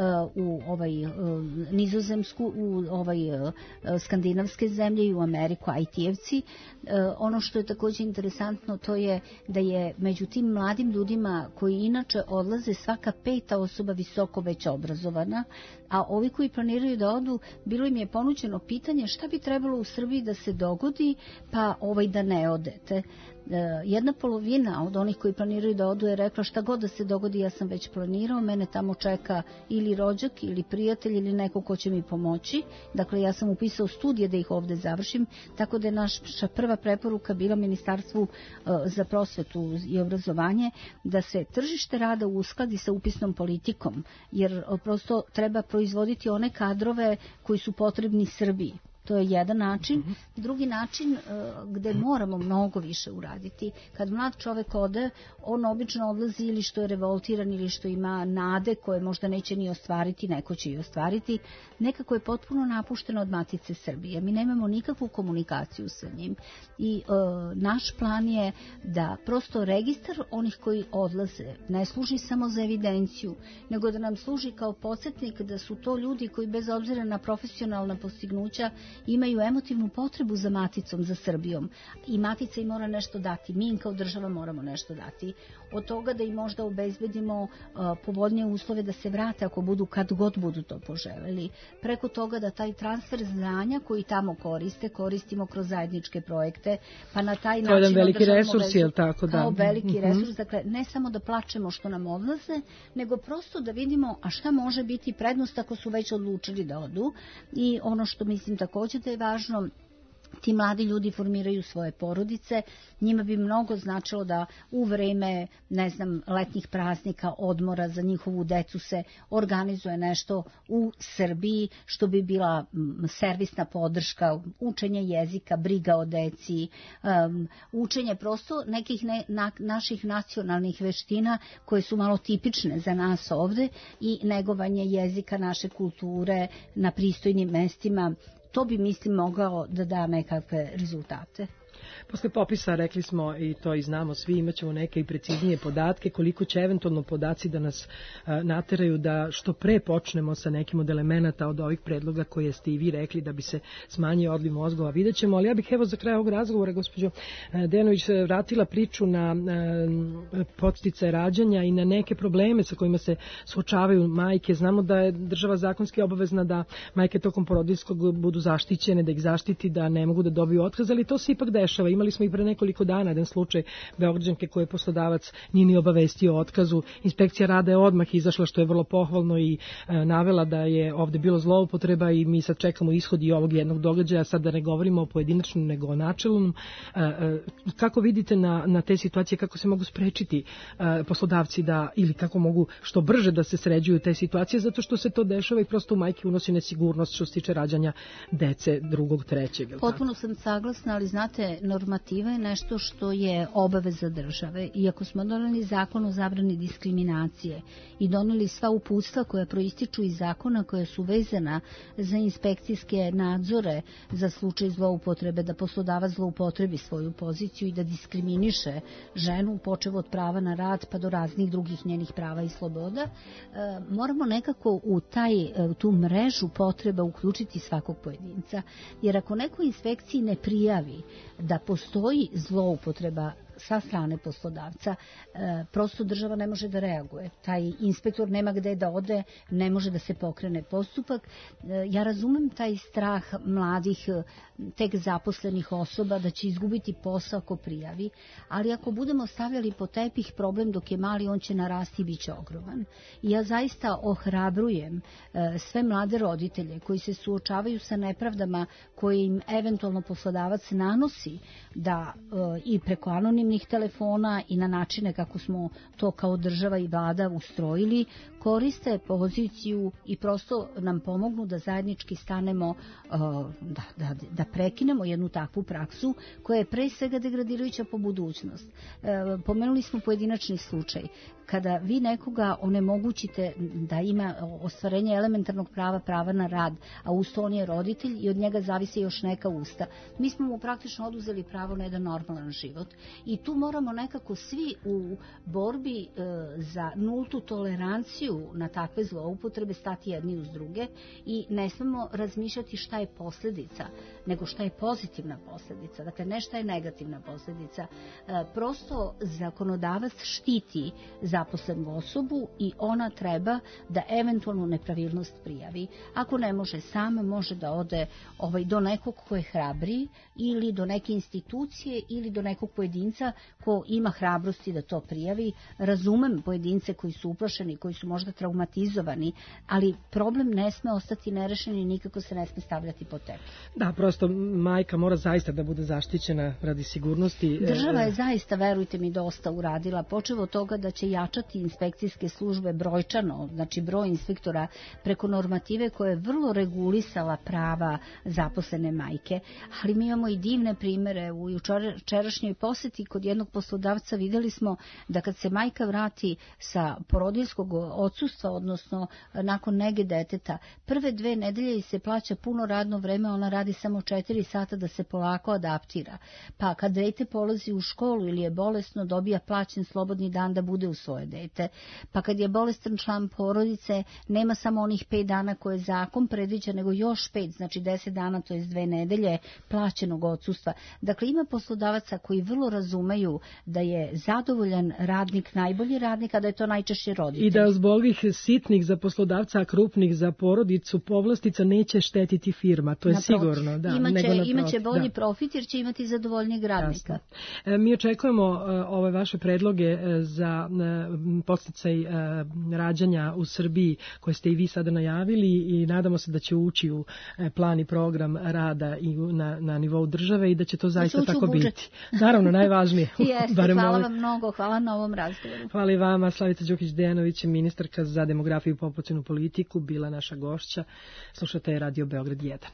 u ovaj Nizozemsku, u ovaj skandinavske zemlje i u Ameriku, aj ti-evci. Ono što je takođe interesantno, to je da je među tim mladim ljudima koji inače odlaze svaka peta osoba visoko već obrazovana, a ovi koji planiraju da odu, bilo im je ponuđeno pitanje šta bi trebalo u Srbiji da se dogodi pa ovaj da ne odete. Jedna polovina od onih koji planiraju da odu je rekla šta god da se dogodi, ja sam već planirao, mene tamo čeka ili rođak ili prijatelj ili neko ko će mi pomoći. Dakle, ja sam upisao studije da ih ovde završim, tako da je naša prva preporuka bila Ministarstvu za prosvetu i obrazovanje da se tržište rada uskladi sa upisnom politikom, jer prosto treba proizvoditi one kadrove koji su potrebni Srbiji. To je jedan način. Drugi način gde moramo mnogo više uraditi. Kad mlad čovek ode, on obično odlazi ili što je revoltiran ili što ima nade koje možda neće ni ostvariti, neko će i ostvariti. Nekako je potpuno napušteno od Matice Srbije. Mi nemamo nikakvu komunikaciju sa njim. I e, naš plan je da prosto registar onih koji odlaze ne služi samo za evidenciju, nego da nam služi kao podsjetnik da su to ljudi koji bez obzira na profesionalna postignuća imaju emotivnu potrebu za maticom, za Srbijom. I matica im mora nešto dati. Mi im kao država moramo nešto dati. Od toga da im možda obezbedimo uh, povoljnije uslove da se vrate ako budu, kad god budu to poželeli. Preko toga da taj transfer znanja koji tamo koriste, koristimo kroz zajedničke projekte, pa na taj način... To je jedan veliki resurs, je li tako? Kao da. veliki Mm-hmm. resurs. Dakle, ne samo da plačemo što nam odlaze, nego prosto da vidimo a šta može biti prednost ako su već odlučili da odu. I ono što mislim takođe da je važno, ti mladi ljudi formiraju svoje porodice, njima bi mnogo značilo da u vreme, ne znam, letnjih praznika, odmora za njihovu decu se organizuje nešto u Srbiji, što bi bila servisna podrška, učenje jezika, briga o deci, um, učenje prosto nekih ne, na, naših nacionalnih veština koje su malo tipične za nas ovde i negovanje jezika naše kulture na pristojnim mestima. To bi, mislim, mogao da da nekakve rezultate. Posle popisa, rekli smo i to i znamo svi, imaćemo neke i preciznije podatke koliko će eventualno podaci da nas a, nateraju da što pre počnemo sa nekim od elemenata od ovih predloga koje ste i vi rekli da bi se smanjio odliv mozgova. Vidjet ćemo, ali ja bih evo za kraj ovog razgovora, gospođo Dejanović, vratila priču na podsticaje rađanja i na neke probleme sa kojima se suočavaju majke. Znamo da je država zakonski obavezna da majke tokom porodiljskog budu zaštićene, da ih zaštiti, da ne mogu da dobiju otkaz, ali to se ipak dešava. Imali smo i pre nekoliko dana jedan slučaj Beograđanke koje poslodavac nije ni obavestio o otkazu. Inspekcija rada je odmah izašla, što je vrlo pohvalno, i e, navela da je ovde bilo zloupotreba i mi sad čekamo ishod i ovog jednog događaja, sad da ne govorimo o pojedinačnom nego o načelnom. E, e, kako vidite na, na te situacije, kako se mogu sprečiti e, poslodavci da, ili kako mogu što brže da se sređuju te situacije, zato što se to dešava i prosto u majke unosi nesigurnost što se tiče rađanja dece drugog, trećeg. Potpuno sam saglasna, ali znate, normativa je nešto što je obaveza države. Iako smo doneli zakon o zabrani diskriminacije i doneli sva uputstva koja proističu iz zakona koja su vezana za inspekcijske nadzore za slučaj zloupotrebe, da poslodavac zloupotrebi svoju poziciju i da diskriminiše ženu počev od prava na rad pa do raznih drugih njenih prava i sloboda, e, moramo nekako u taj, tu mrežu potreba uključiti svakog pojedinca. Jer ako neko inspekciji ne prijavi da postoji zloupotreba sa strane poslodavca, e, prosto država ne može da reaguje. Taj inspektor nema gde da ode, ne može da se pokrene postupak. E, ja razumem taj strah mladih, tek zaposlenih osoba da će izgubiti posao ako prijavi, ali ako budemo stavljali po tepih problem dok je mali, on će narasti i bit će ogroman. I ja zaista ohrabrujem e, sve mlade roditelje koji se suočavaju sa nepravdama koje im eventualno poslodavac nanosi, da e, i preko anonimnih telefona i na načine kako smo to kao država i vlada ustrojili, koriste poziciju i prosto nam pomognu da zajednički stanemo, e, da, da, da prekinemo jednu takvu praksu koja je pre svega degradirajuća po budućnost. E, pomenuli smo pojedinačni slučaj. Kada vi nekoga onemogućite da ima ostvarenje elementarnog prava, prava na rad, a uz to on je roditelj i od njega zavise još neka usta, mi smo mu praktično oduzeli pravo na jedan normalan život. I tu moramo nekako svi u borbi e, za nultu toleranciju na takve zloupotrebe stati jedni uz druge i ne smemo razmišljati šta je posljedica, nego šta je pozitivna posljedica. Dakle, ne šta je negativna posljedica. E, prosto zakonodavac štiti zaposlenu osobu i ona treba da eventualnu nepravilnost prijavi. Ako ne može sama, može da ode ovaj, do nekog ko je hrabriji ili do neke institucije ili do nekog pojedinca ko ima hrabrosti da to prijavi. Razumem pojedince koji su uplašeni, koji su možda traumatizovani, ali problem ne sme ostati nerešen i nikako se ne sme stavljati pod tepih. Da, prosto majka mora zaista da bude zaštićena radi sigurnosti. Država je zaista, verujte mi, dosta uradila, počevo od toga da će jačati inspekcijske službe brojčano, znači broj inspektora preko normative koja je vrlo regulisala prava zaposlene majke, ali mi imamo i divne primere. U jučerašnjoj poseti kod jednog poslodavca videli smo da kad se majka vrati sa porodiljskog odsustva, odnosno nakon nege deteta, prve dve nedelje se plaća puno radno vreme, ona radi samo četiri sata da se polako adaptira. Pa kad dete polazi u školu ili je bolesno, dobija plaćen slobodni dan da bude u svoje dete. Pa kad je bolestan član porodice, nema samo onih pet dana koje zakon predviđa, nego još pet, znači deset dana, to je dve nedelje plaćenog odsustva. Dakle, ima poslodavaca koji vrlo razumeju da je zadovoljan radnik najbolji radnik, a da je to najčešće roditelj. I da zbog ovih sitnih za poslodavca, a krupnih za porodicu povlastica neće štetiti firma, to je naprotiv, sigurno. Da, imaće, nego naprotiv, imaće bolji da. profit jer će imati zadovoljnijeg radnika. E, mi očekujemo e, ove vaše predloge e, za e, podsticaj e, rađanja u Srbiji koje ste i vi sada najavili i nadamo se da će ući u e, plan i program rada i u, na, na nivou države i da će to zaista tako biti. Naravno, najvažnije. Jeste, hvala vam mnogo, hvala na ovom razgovoru. Hvala i vama. Slavica Đukić-Dejanović, ministarka za demografiju i populacionu politiku, bila naša gošća. Slušate Radio Beograd jedan.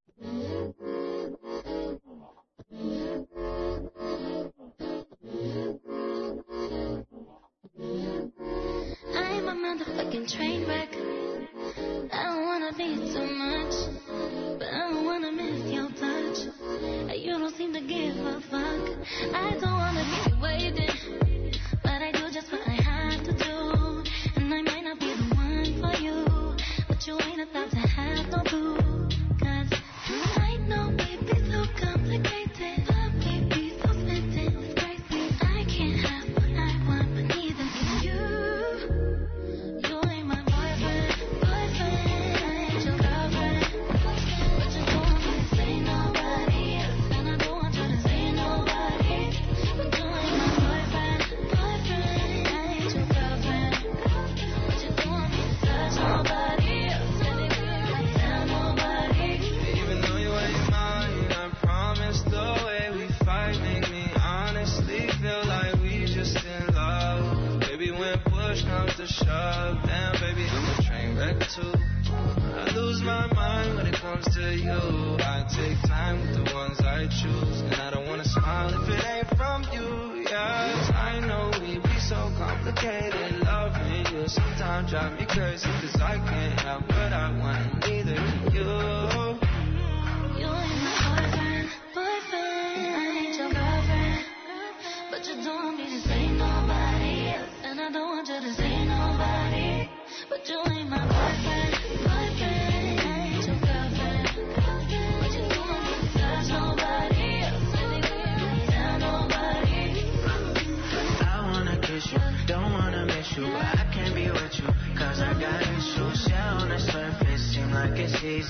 I'm a motherfucking train wreck. I don't wanna be too much, but I don't wanna miss your touch. You don't seem to give a fuck. I don't wanna keep waiting, but I do just what I have to do. And I might not be the one for you, but you ain't about to have no clue. Cause I know we be so complicated, but we be so smitten, it's crazy. I can't have what I want, but neither can you. You ain't my boyfriend, boyfriend, I ain't your girlfriend. But you don't want me to say nobody else, and I don't want you to say nobody. But you ain't my boyfriend, boyfriend, I ain't your girlfriend. But you don't want me to touch nobody else, and it won't tell nobody. Even though you ain't mine, I promise the way we fight make me honestly feel like we just in love. Baby, when push comes to shove, damn baby, I'm a train wreck too. I lose my mind when it comes to you. I take time with the ones I choose, and I don't wanna smile if it ain't from you. Yes, I know we be so complicated. Loving you sometimes drive me crazy, cause I can't have what I want, and neither can you. You ain't my boyfriend, boyfriend, I ain't your girlfriend. But you don't want me to say nobody else, and I don't want you to say nobody. But you ain't my boyfriend, boyfriend, I ain't your girlfriend. But you don't want me to touch nobody else, and it won't tell nobody.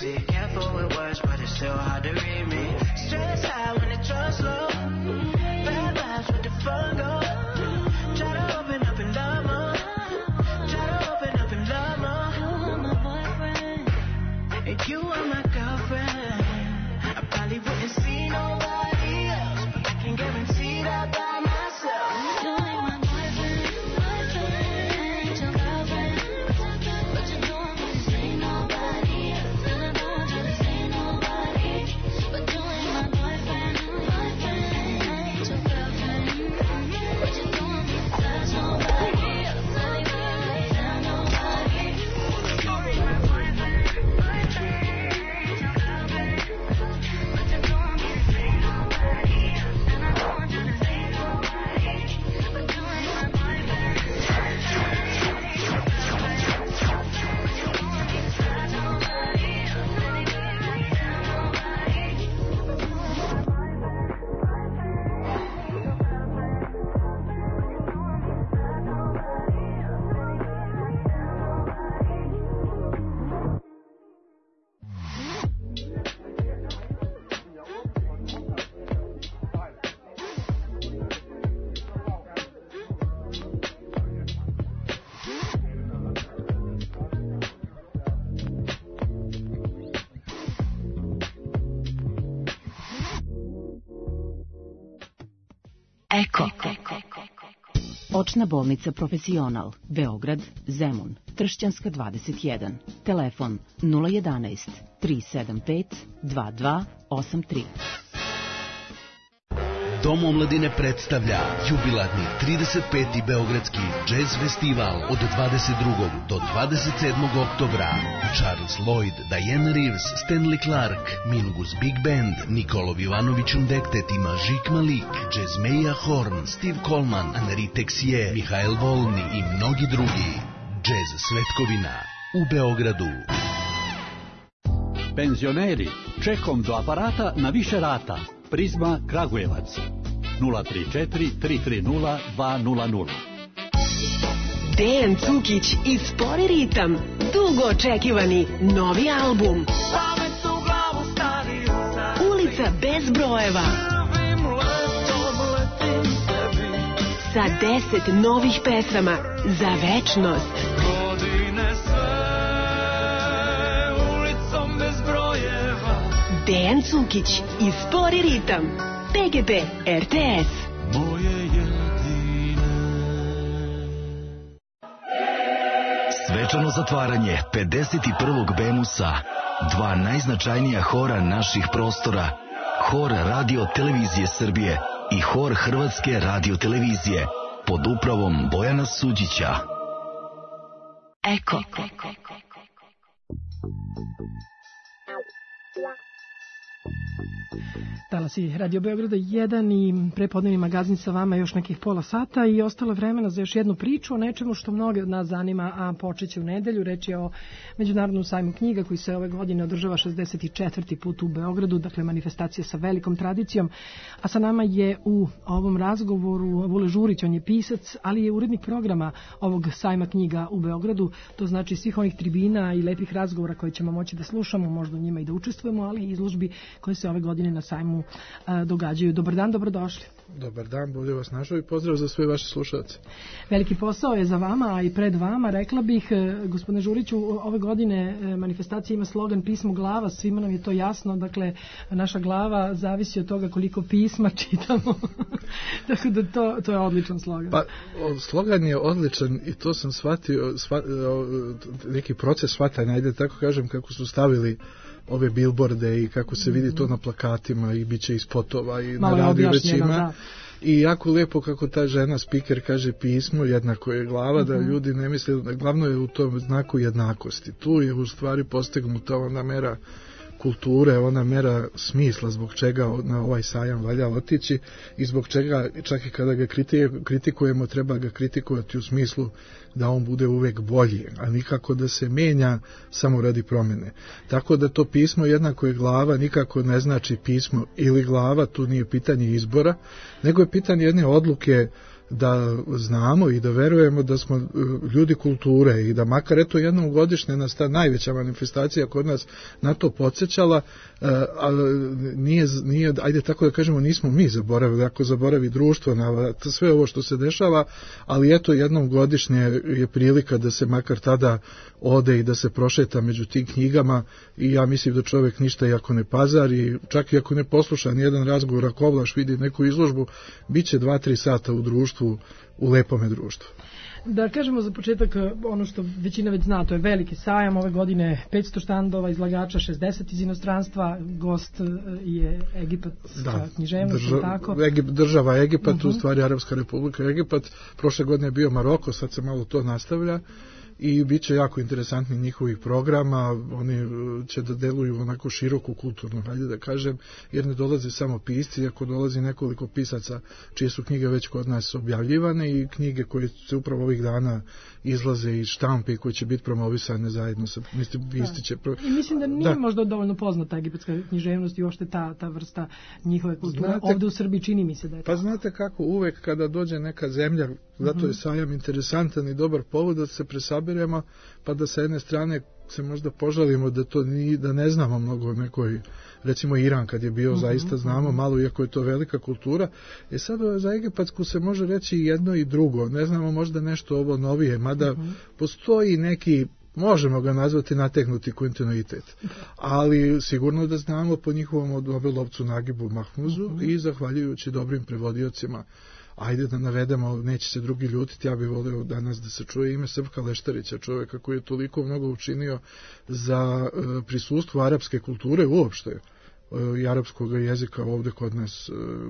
See, careful with words, but it's still hard to read me. Stress high when the trust low. Bad vibes with the fun go. Try to open up and love more. Try to open up and love more. You are my boyfriend, and you are my girlfriend. I probably wouldn't see nobody else, but I can guarantee that by myself. You ain't my boyfriend, boyfriend, ain't your girlfriend. What you doing when you see nobody else? And I know I'm trying to say nobody, but you ain't my boyfriend, boyfriend, ain't your girlfriend. What you doing when you touch nobody else? Tell me why you tell nobody. You ain't my boyfriend, boyfriend, ain't your girlfriend. What you doing when you see nobody else? And I know I'm trying to say nobody, but you ain't my boyfriend. Eko. Očna bolnica Profesional, Beograd, Zemun, Tršćanska dvadeset jedan. Telefon nula jedanaest tri sedam pet dva dva osam tri. Dom omladine predstavlja jubilarni trideset peti Beogradski jazz festival od dvadeset drugog do dvadeset sedmog oktobra. Charles Lloyd, Diane Reeves, Stanley Clark, Mingus Big Band, Nikolov Ivanović Undektet i Mažik Malik, Jazzmeja Horn, Steve Coleman, Henri Texier, Mihael Volni i mnogi drugi. Jazz svetkovina u Beogradu. Penzioneri, čekom do aparata na više rata. Prizma Kragujevac nula tri četiri tri tri nula dva nula nula. Dejan Cukić i Spori ritam, dugo očekivani novi album. Ulica bez brojeva. Sa deset novih pesama za večnost. Dejan Cukić i Spori ritam. P G P R T S. Svečano zatvaranje pedeset prvog Bemusa, dva najznačajnija hora naših prostora, Hor Radio Televizije Srbije i Hor Hrvatske Radio Televizije, pod upravom Bojana Suđića. Eko. Talasi Radio Beograda jedan i prepodnevni magazin sa vama još nekih pola sata i ostalo vremena za još jednu priču o nečemu što mnoge od nas zanima, a počeće u nedelju. Reč je o Međunarodnom sajmu knjiga koji se ove godine održava šezdeset četvrti put u Beogradu, dakle manifestacija sa velikom tradicijom. A sa nama je u ovom razgovoru Vule Žurić, on je pisac, ali je urednik programa ovog sajma knjiga u Beogradu. To znači svih onih tribina i lepih razgovora koje ćemo moći da slušamo, možda u njima i da učestvujemo, ali i izložbi koje se ove godine na sajmu a, događaju. Dobar dan, dobrodošli. Dobar dan, bolje vas našao i pozdrav za sve vaše slušalce. Veliki posao je za vama, a i pred vama. Rekla bih, gospodine Žuriću, ove godine manifestacija ima slogan Pismo glava, svima nam je to jasno, dakle, naša glava zavisi od toga koliko pisma čitamo. Tako da to, to je odličan slogan. Pa, slogan je odličan i to sam shvatio, shva, neki proces shvatanja, ajde tako kažem, kako su stavili ove bilborde i kako se vidi to na plakatima i bit će i spotova i malo na radio već ima. Da. I jako lijepo kako ta žena speaker kaže pismo jednako je glava, uh-huh. da ljudi ne misle, glavno je u tom znaku jednakosti. Tu je u stvari postignuta ona mera kulture, ona mera smisla zbog čega na ovaj sajam valja otići i zbog čega čak i kada ga kritikujemo treba ga kritikovati u smislu da on bude uvek bolji, a nikako da se menja samo radi promjene. Tako da to pismo jednako je glava, nikako ne znači pismo ili glava, tu nije pitanje izbora, nego je pitanje jedne odluke da znamo i da verujemo da smo ljudi kulture i da makar eto jednom godišnje nas ta najveća manifestacija kod nas na to podsjećala, a nije, nije, ajde tako da kažemo, nismo mi zaboravili, ako zaboravi društvo na sve ovo što se dešava, ali eto jednom godišnje je prilika da se makar tada ode i da se prošeta među tim knjigama i ja mislim da čovjek ništa i ako ne pazari, čak i ako ne posluša nijedan razgovor, ako ovlaš vidi neku izložbu, bit će dva, tri sata u društvu, u lepome društvu. Da kažemo za početak ono što većina već zna, to je veliki sajam, ove godine petsto štandova, izlagača, šezdeset iz inostranstva, gost je egipatska da, književnost, drža, tako? Egip, država Egipat, uh-huh. u stvari Arapska republika Egipat, prošle godine je bio Maroko, sad se malo to nastavlja. I bit će jako interesantni njihovih programa, oni će da deluju onako široku kulturno, hajde da kažem, jer ne dolaze samo pisci, ako dolazi nekoliko pisaca čije su knjige već kod nas objavljivane i knjige koje se upravo ovih dana izlaze iz štampe i koje će biti promovisane zajedno sa, mislim, ističe. I mislim da nije da. možda dovoljno poznata egipatska književnost i uopšte ta, ta vrsta njihove kulture. Znate, ovde u Srbiji čini mi se da je to. Pa znate kako, uvek kada dođe neka zemlja, zato uh-huh. je sajam interesantan i dobar povod da se presaberemo, pa da sa jedne strane se možda požalimo da to ni, da ne znamo mnogo o nekoj, recimo Iran kad je bio, uh-huh, zaista znamo uh-huh. malo, iako je to velika kultura. E sad za egipatsku se može reći jedno i drugo, ne znamo možda nešto ovo novije, mada uh-huh. postoji neki, možemo ga nazvati nategnuti kontinuitet, ali sigurno da znamo po njihovom Nobelovcu Nagibu Mahmuzu uh-huh. i zahvaljujući dobrim prevodiocima. Ajde da navedemo, neće se drugi ljutiti, ja bih voleo danas da se čuje ime Srpka Leštarića, čovjeka koji je toliko mnogo učinio za e, prisustvo arapske kulture uopšte e, i arapskog jezika ovdje kod nas e,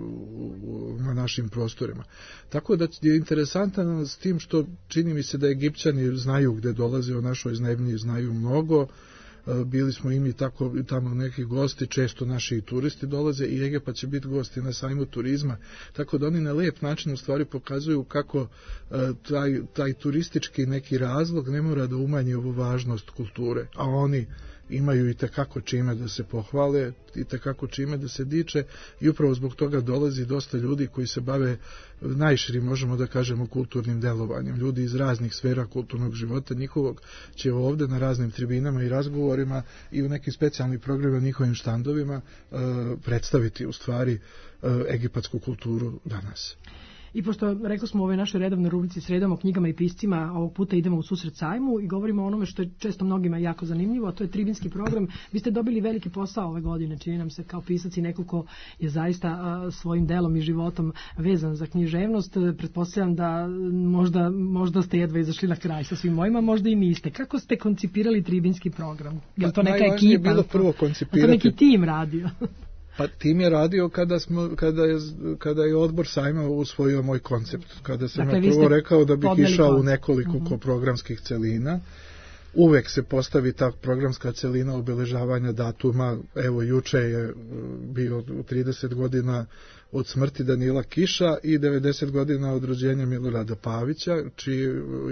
u, na našim prostorima. Tako da je interesantan s tim što čini mi se da Egipćani znaju gde dolaze, o našoj zemlji znaju mnogo. Bili smo i mi tako, tamo neki gosti, često naši turisti dolaze i Egipat će biti gosti na sajmu turizma, tako da oni na lijep način u stvari pokazuju kako taj, taj turistički neki razlog ne mora da umanji ovu važnost kulture, a oni imaju i tekako čime da se pohvale i tekako čime da se diče i upravo zbog toga dolazi dosta ljudi koji se bave najširim, možemo da kažemo, kulturnim delovanjem. Ljudi iz raznih sfera kulturnog života njihovog će ovdje na raznim tribinama i razgovorima i u nekim specijalnim programima, njihovim štandovima e, predstaviti u stvari e, egipatsku kulturu danas. I pošto rekao smo u ovoj našoj redovnoj rubrici Sredom o knjigama i piscima, ovog puta idemo u susret sajmu i govorimo o onome što je često mnogima jako zanimljivo, a to je tribinski program. Vi ste dobili veliki posao ove godine, čini nam se, kao pisac i neko ko je zaista a, svojim delom i životom vezan za književnost. Pretpostavljam da možda, možda ste jedva izašli na kraj sa svim mojima, možda i niste. Kako ste koncipirali tribinski program? Je li to neka ekipa? Je bilo prvo koncipirati. Je to neki tim radio? Pa tim je radio kada, smo, kada, je, kada je odbor sajma usvojio moj koncept. Kada sam dakle, ja prvo rekao da bih išao koncept u nekoliko uh-huh. programskih celina. Uvek se postavi ta programska celina obeležavanja datuma. Evo, juče je bio trideset godina od smrti Danila Kiša i devedeset godina od rođenja Milorada Pavića, čiji,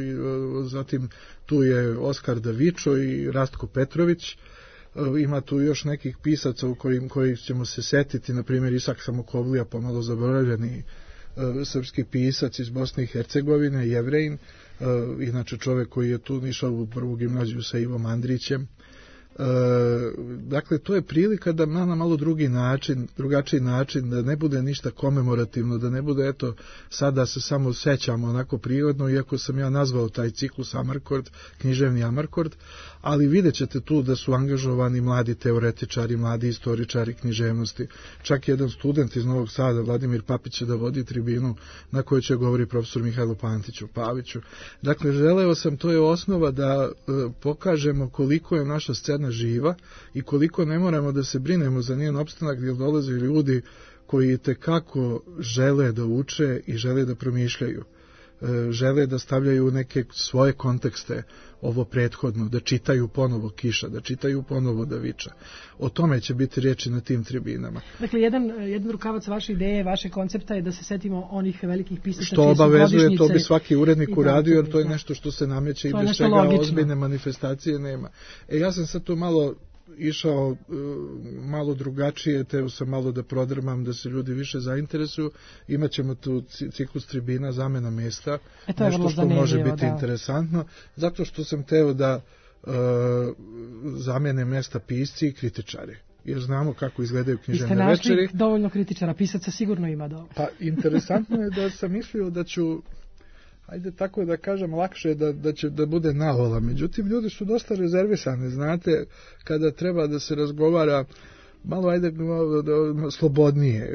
zatim tu je Oskar Davičo i Rastko Petrović. Ima tu još nekih pisaca u kojim, kojih ćemo se setiti, na primjer Isak Samokovlija, pomalo zaboravljeni e, srpski pisac iz Bosne i Hercegovine, Jevrejin, e, inače čovjek koji je tu išao u prvu gimnaziju sa Ivom Andrićem. E, dakle, to je prilika da na malo drugi način, drugačiji način, da ne bude ništa komemorativno, da ne bude, eto, sada se samo sećamo onako prirodno, iako sam ja nazvao taj ciklus Amarkord, književni Amarkord, ali vidjet ćete tu da su angažovani mladi teoretičari, mladi istoričari književnosti. Čak jedan student iz Novog Sada, Vladimir Papić, će da vodi tribinu na kojoj će govori profesor Mihajlo Pantić o Paviću. Dakle, želeo sam, to je osnova da e, pokažemo koliko je naša scena živa i koliko ne moramo da se brinemo za njen opstanak, gdje dolaze ljudi koji tekako žele da uče i žele da promišljaju. Žele da stavljaju neke svoje kontekste ovo prethodno, da čitaju ponovo Kiša, da čitaju ponovo Daviča. O tome će biti riječi na tim tribinama. Dakle, jedan, jedan rukavac vaše ideje, vaše koncepta je da se setimo onih velikih pisaca što obavezuje, to bi svaki urednik uradio, jer to je nešto što se nameće i bez čega ozbiljne manifestacije nema. E, ja sam sad tu malo išao e, malo drugačije, teo sam malo da prodrmam, da se ljudi više zainteresuju. Imaćemo tu ci- ciklus tribina, zamena mesta, E, to je nešto vrlo što može zanimljivo, biti da. interesantno, zato što sam teo da e, zamene mesta pisci i kritičari. Jer znamo kako izgledaju Vi ste književne našli večeri. dovoljno kritičara, pisaca sigurno ima dovoljno. Pa interesantno je da sam mislio da ću, ajde tako da kažem, lakše da, da će da bude navola. Međutim, ljudi su dosta rezervisani, znate, kada treba da se razgovara malo, ajde, malo, da, slobodnije.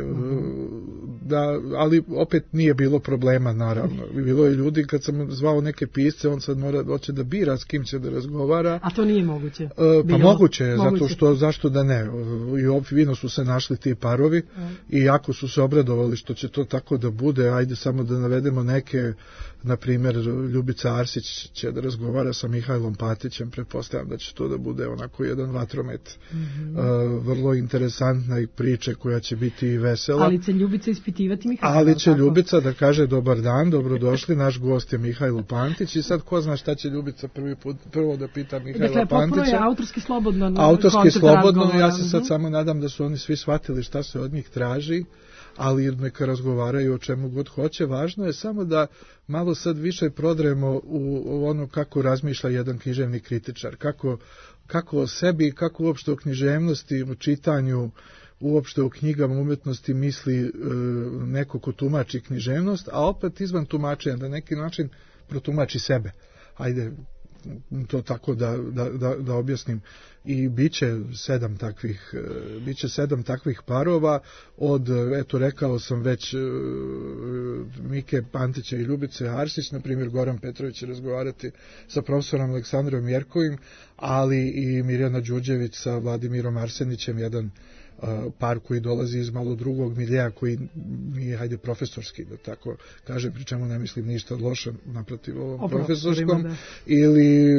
Da, ali opet nije bilo problema, naravno. Bilo je ljudi, kad sam zvao neke pisce, on sad mora, hoće da bira s kim će da razgovara. A to nije moguće. E, pa Bilo- moguće je, zato moguće. što, zašto da ne, i ovdje vino su se našli ti parovi i jako su se obradovali što će to tako da bude. Ajde samo da navedemo neke, na primjer Ljubica Arsić će da razgovara sa Mihajlom Patićem, pretpostavljam da će to da bude onako jedan vatromet, Mhm. e, vrlo interesantna i priče koja će biti i vesela. Ali će Ljubica ispitivati Mihajla. Ali će tako? Ljubica da kaže dobar dan, dobrodošli, naš gost je Mihajlo Pantić i sad ko zna šta će Ljubica prvi put, prvo da pita Mihajla Dakle, potpuno je Pantića. autorski slobodno. Autorski koncept slobodno, razgovora. ja se sad Mhm. samo nadam da su oni svi shvatili šta se od njih traži, ali neka razgovaraju o čemu god hoće. Važno je samo da malo sad više prodremo u, u ono kako razmišlja jedan književni kritičar, kako, kako o sebi, kako uopšte o književnosti, o čitanju, uopšte o knjigama umetnosti misli e, neko ko tumači književnost, a opet izvan tumačenja, da neki način protumači sebe. Ajde, to tako da, da, da, da objasnim. I biće sedam takvih, e, biće sedam takvih parova od, eto rekao sam već, e, Mike Pantića i Ljubice Arsić, na primjer Goran Petrović će razgovarati sa profesorom Aleksandrom Jerkovim, ali i Mirjana Đurđević sa Vladimirom Arsenićem, jedan par koji dolazi iz malo drugog miljeja, koji nije, hajde, profesorski, da tako kažem, pri čemu ne mislim ništa loše naprotiv ovom O profesorskom, profesorima, da. ili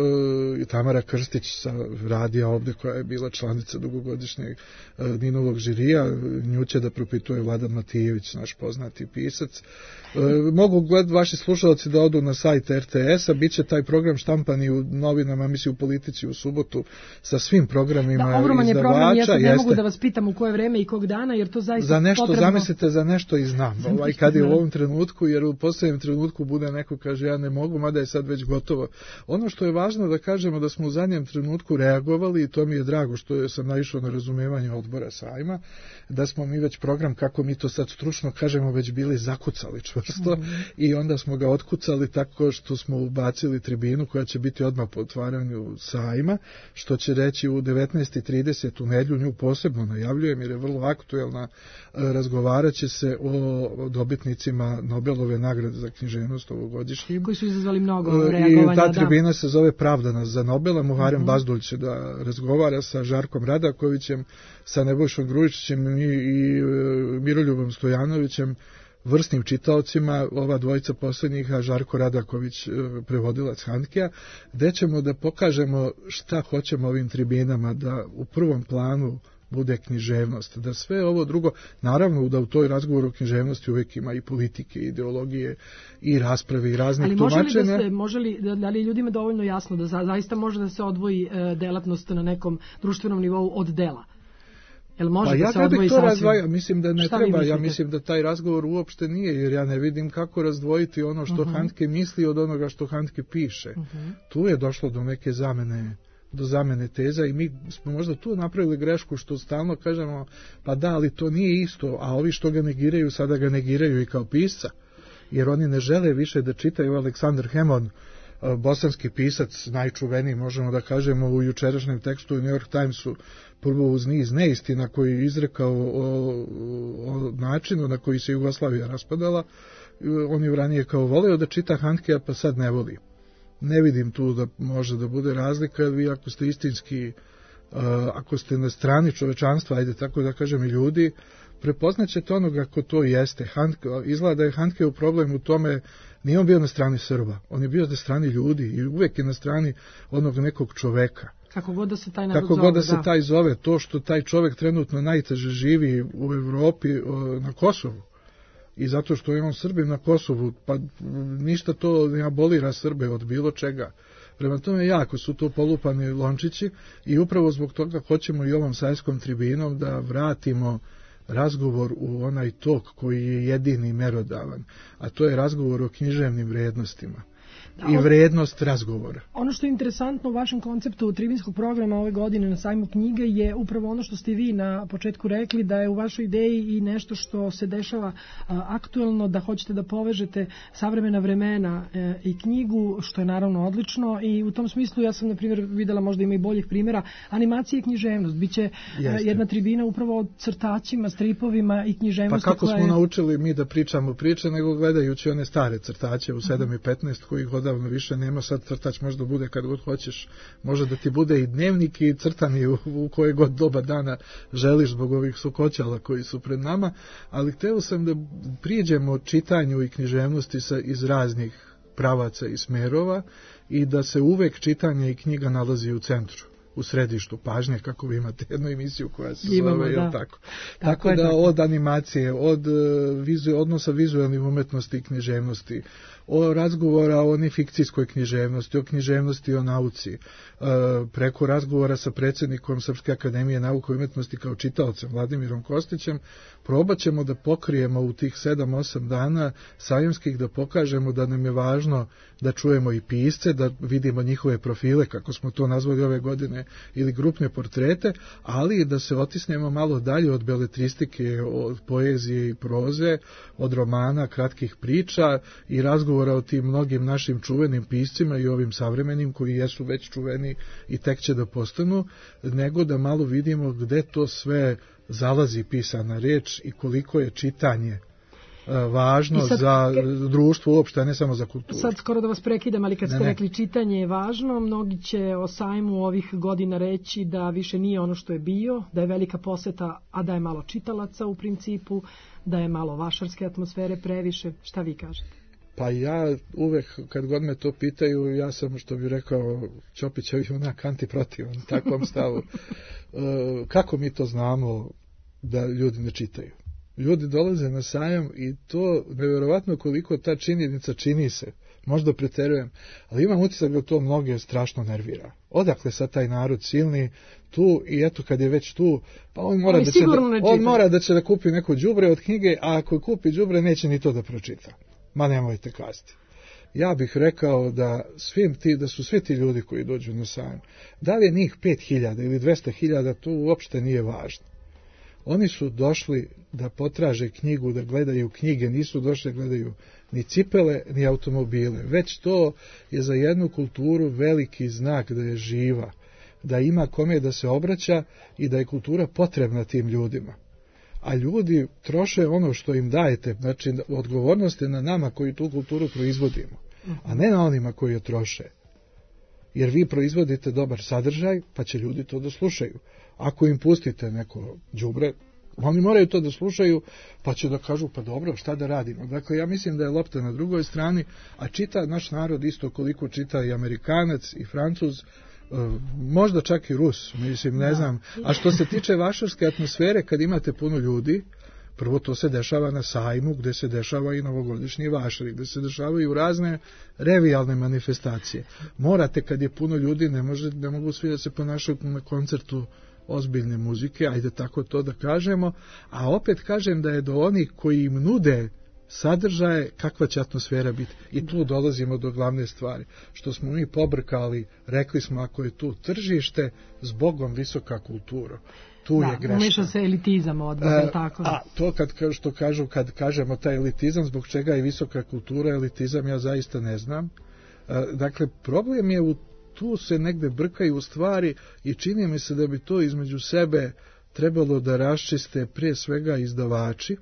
e, Tamara Krstić sa radija ovde, koja je bila članica dugogodišnjeg e, Ninovog žirija, nju će da propituje Vladan Matijević, naš poznati pisac. E, mogu gled vaši slušalci da odu na sajt er te es-a, bit će taj program štampan i u novinama, mislim u Politici u subotu, sa svim programima Da, ogroman je program, ja izdavača. sad ne mogu Jeste. da vas pitam u koje vreme i kog dana, jer to zaista Za nešto, potrebno. zamislite, za nešto i znam, Za ovaj, nešto kad je u znam. ovom trenutku, jer u posljednjem trenutku bude neko kaže ja ne mogu, mada je sad već gotovo. Ono što je važno da kažemo da smo u zadnjem trenutku reagovali, i to mi je drago što je sam naišao na razumevanje odbora sajma, da smo mi već program, kako mi to sad stručno kažemo, već bili zakucali čvrsto, Mhm. i onda smo ga otkucali tako što smo ubacili tribinu koja će biti odmah po otvaranju sajma, što će reći u devetnaest i trideset u nedjelju, nju posebno najavljujem jer je vrlo aktuelna. E, razgovarat će se o dobitnicima Nobelove nagrade za književnost ovogodišnjim. Koji su izazvali mnogo E, reagovanja. I ta da. tribina se zove Pravda nas za Nobela. Muharem Mhm. Bazdulj će da razgovara sa Žarkom Radakovićem, sa Nebojšom Grujičićem i, i e, Miroljubom Stojanovićem, vrsnim čitaocima, ova dvojica posljednjih, a Žarko Radaković, e, prevodilac Handkea, gde ćemo da pokažemo šta hoćemo ovim tribinama, da u prvom planu bude književnost, da sve ovo drugo, naravno da u toj razgovoru o književnosti uvijek ima i politike, i ideologije, i rasprave, i raznih Ali može li, tumačenja. da se, može li, da, da li je ljudima dovoljno jasno da za, zaista može da se odvoji e, delatnost na nekom društvenom nivou od dela? Jel može Pa da ja se kad bih odvoji to sasvim? razdvajao, mislim da ne Šta vi treba, ja mislite? mislim da taj razgovor uopšte nije, jer ja ne vidim kako razdvojiti ono što Mhm. Handke misli od onoga što Handke piše. Mhm. Tu je došlo do neke zamene do zamene teza i mi smo možda tu napravili grešku što stalno kažemo pa da, ali to nije isto, a ovi što ga negiraju sada ga negiraju i kao pisca, jer oni ne žele više da čitaju. Aleksandar Hemon, bosanski pisac, najčuveniji, možemo da kažemo, u jučerašnjem tekstu u New York Timesu, prvo uz niz neistina koji je izrekao o, o načinu na koji se Jugoslavija raspadala, on je ranije kao voleo da čita Handkea, pa sad ne voli. Ne vidim tu da može da bude razlika, jer vi ako ste istinski, uh, ako ste na strani čovečanstva, ajde tako da kažem, i ljudi, prepoznaćete onoga ko to jeste. Handke, izgleda da je Handke u problem u tome, nije on bio na strani Srba, on je bio na strani ljudi i uvek je na strani onog nekog čoveka. Kako god da se taj narod Kako zove, god da se da. taj zove, to što taj čovek trenutno najteže živi u Evropi, o, na Kosovu, i zato što je on Srbin na Kosovu, pa ništa to ne abolira Srbe od bilo čega. Prema tome jako su to polupani lončići i upravo zbog toga hoćemo i ovom sajskom tribinom da vratimo razgovor u onaj tok koji je jedini merodavan, a to je razgovor o književnim vrednostima. I vrednost razgovora. Ono što je interesantno u vašem konceptu tribinskog programa ove godine na sajmu knjige je upravo ono što ste vi na početku rekli, da je u vašoj ideji i nešto što se dešava a, aktuelno, da hoćete da povežete savremena vremena e, i knjigu, što je naravno odlično, i u tom smislu ja sam na primjer videla, možda ima i boljih primjera, animacije i književnost. Biće a, jedna tribina upravo o crtačima, stripovima i književnosti. Pa kako koja smo je... naučili mi da pričamo priče, nego gledajući one stare crtače u sedam i petnaest kojih odavno više nema, sad crtač možda bude kad god hoćeš, može da ti bude i dnevnik i crtani u, u koje god doba dana želiš zbog ovih sukoćala koji su pred nama, ali hteo sam da priđemo čitanju i književnosti sa, iz raznih pravaca i smerova i da se uvek čitanje i knjiga nalazi u centru, u središtu pažnje, kako vi imate jednu emisiju koja se Imamo, zove, da. jel tako? Tako Tako je, da tako. od animacije, od vizu, odnosa vizualnih umetnosti i književnosti, o razgovora o nefikcijskoj književnosti, o književnosti i o nauci, e, preko razgovora sa predsjednikom Srpske akademije nauke i umetnosti kao čitaocem Vladimirom Kostićem, probat ćemo da pokrijemo u tih sedam osam dana sajamskih, da pokažemo da nam je važno da čujemo i pisce, da vidimo njihove profile, kako smo to nazvali ove godine, ili grupne portrete, ali i da se otisnemo malo dalje od beletristike, od poezije i proze, od romana, kratkih priča i razgovora o tim mnogim našim čuvenim piscima i ovim savremenim koji jesu već čuveni i tek će da postanu, nego da malo vidimo gde to sve zalazi pisana reč i koliko je čitanje važno sad, za društvo uopšte, a ne samo za kulturu. Sad skoro da vas prekidam, ali kad ste ne, ne. rekli čitanje je važno, mnogi će o sajmu ovih godina reći da više nije ono što je bio, da je velika poseta, a da je malo čitalaca u principu, da je malo vašarske atmosfere previše. Šta vi kažete? Pa ja uvek, kad god me to pitaju, ja sam, što bi rekao Ćopićev, onak antiprotivan takvom stavu. Kako mi to znamo da ljudi ne čitaju? Ljudi dolaze na sajam i to nevjerovatno koliko ta činjenica čini se. Možda preterujem, ali imam utisak da to mnoge strašno nervira. Odakle sad taj narod silni tu i eto kad je već tu, pa on mora, da će da, on mora da će da kupi neko đubre od knjige, a ako kupi đubre neće ni to da pročita. Ma nemojte kazati. Ja bih rekao da svim ti, da su svi ti ljudi koji dođu na sajam, da li je njih pet hiljada ili dvesta hiljada, to uopšte nije važno. Oni su došli da potraže knjigu, da gledaju knjige, nisu došli da gledaju ni cipele, ni automobile. Već to je za jednu kulturu veliki znak da je živa, da ima kome da se obraća i da je kultura potrebna tim ljudima. A ljudi troše ono što im dajete, znači odgovornost je na nama koji tu kulturu proizvodimo, a ne na onima koji je troše. Jer vi proizvodite dobar sadržaj, pa će ljudi to da slušaju. Ako im pustite neko đubre, oni moraju to da slušaju, pa će da kažu, pa dobro, šta da radimo. Dakle, ja mislim da je lopta na drugoj strani, a čita naš narod isto koliko čita i Amerikanac, i Francuz, možda čak i Rus, mislim, ne znam. A što se tiče vašarske atmosfere, kad imate puno ljudi, prvo to se dešava na sajmu, gde se dešava i novogodišnji vašari, gde se dešavaju razne revijalne manifestacije. Morate, kad je puno ljudi, ne, može, ne mogu svi da se ponašaju na koncertu ozbiljne muzike, ajde tako to da kažemo, a opet kažem da je do onih koji im nude sadržaje, kakva će atmosfera biti. I tu dolazimo do glavne stvari. Što smo mi pobrkali, rekli smo ako je tu tržište, zbogom visoka kultura. Tu da, je greška. Umeša se elitizam odmah, e, tako. A to kad, što kažu, kad kažemo taj elitizam, zbog čega je visoka kultura, elitizam, ja zaista ne znam. E, dakle, problem je u tu se negde brkaju stvari i čini mi se da bi to između sebe trebalo da raščiste prije svega izdavači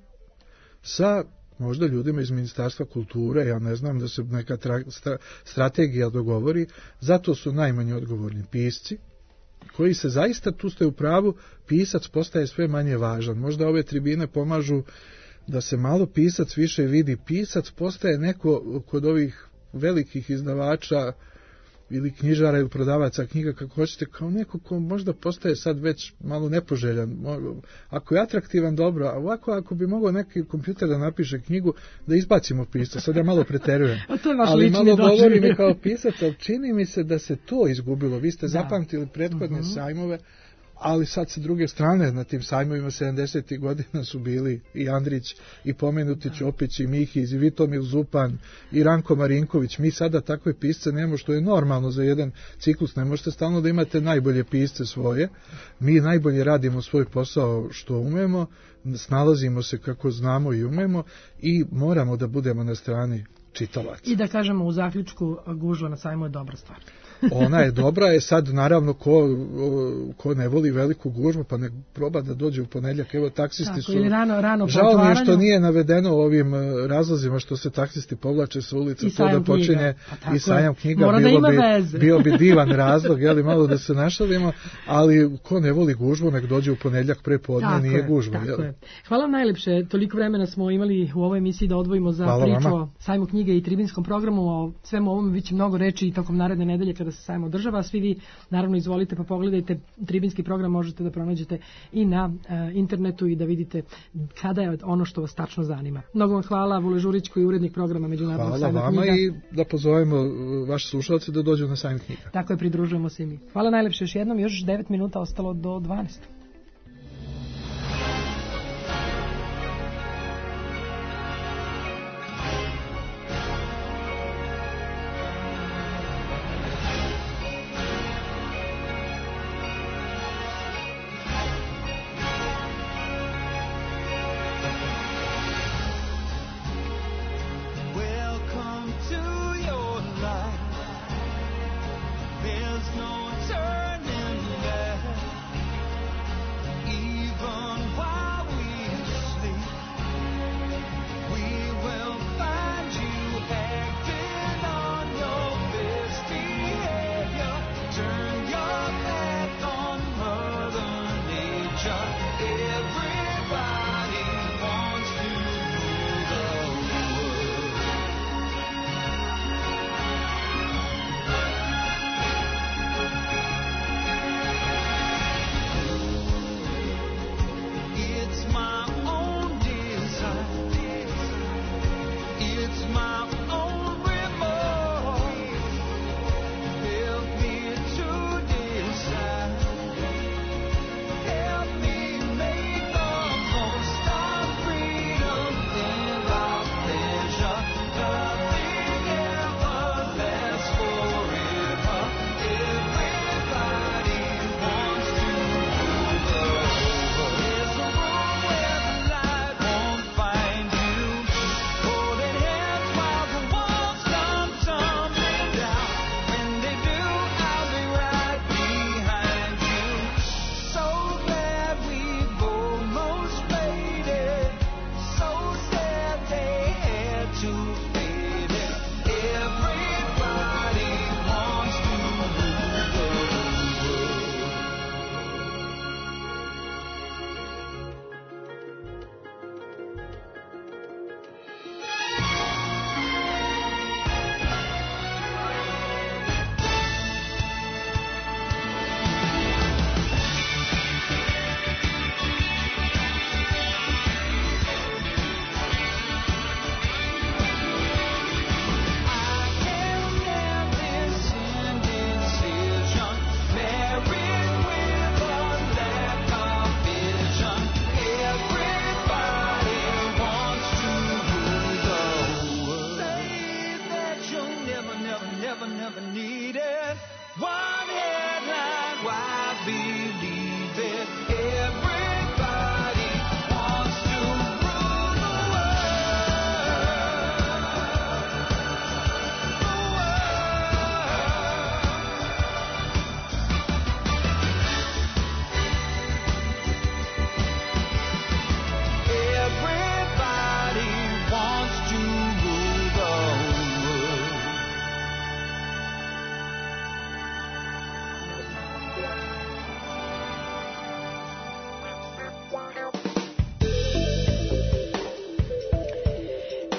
sa možda ljudima iz Ministarstva kulture, ja ne znam da se neka tra, stra, strategija dogovori, zato su najmanje odgovorni pisci, koji se zaista, tu ste u pravu, pisac postaje sve manje važan. Možda ove tribine pomažu da se malo pisac više vidi. Pisac postaje neko kod ovih velikih izdavača ili knjižara ili prodavaca knjiga, kako hoćete, kao neko ko možda postaje sad već malo nepoželjan. Ako je atraktivan, dobro, a ovako ako bi mogao neki kompjuter da napiše knjigu, da izbacimo pisca, sad ja malo preterujem. Ali malo govorim i kao pisac, ali čini mi se da se to izgubilo. Vi ste da. zapamtili prethodne uh-huh. sajmove, ali sad sa druge strane na tim sajmovima sedamdesetih godina su bili i Andrić, i pomenuti Ćopić, i Mihić, i Vitomil Zupan, i Ranko Marinković. Mi sada takve pisce nemamo, što je normalno za jedan ciklus. Ne možete stalno da imate najbolje pisce svoje. Mi najbolje radimo svoj posao što umemo, snalazimo se kako znamo i umemo i moramo da budemo na strani čitalaca. I da kažemo u zaključku, gužva na sajmu je dobra stvar. Ona je dobra, je sad naravno ko, ko ne voli veliku gužvu, pa ne proba da dođe u ponedjeljak. Evo, taksisti Tako, su... Rano, rano žao mi je što nije navedeno ovim razlozima što se taksisti povlače sa ulica, to da počinje i sajam knjiga. Mora bilo da bi, veze. bio bi divan razlog, jeli, malo da se našalimo, ali ko ne voli gužvu, nek dođe u ponedjeljak pre podne, tako nije je, gužva. Tako je. Hvala vam najlepše, toliko vremena smo imali u ovoj emisiji da odvojimo za Hvala priču vama. O sajmu knjige i tribinskom programu, o svemu ovom biće mnogo reči i tokom naredne nedelje kada se sajam održava. Svi vi naravno izvolite pa pogledajte tribinski program, možete da pronađete i na uh, internetu i da vidite kada je ono što vas tačno zanima. Mnogo vam hvala, Vule Žurić, koji je urednik programa Međunarodnog sajma knjiga. Hvala vama i da pozovemo vaše slušalce da dođu na sajam knjiga. Tako je, pridružujemo se i mi. Hvala najlepše još jednom, još devet minuta ostalo do dvanaest.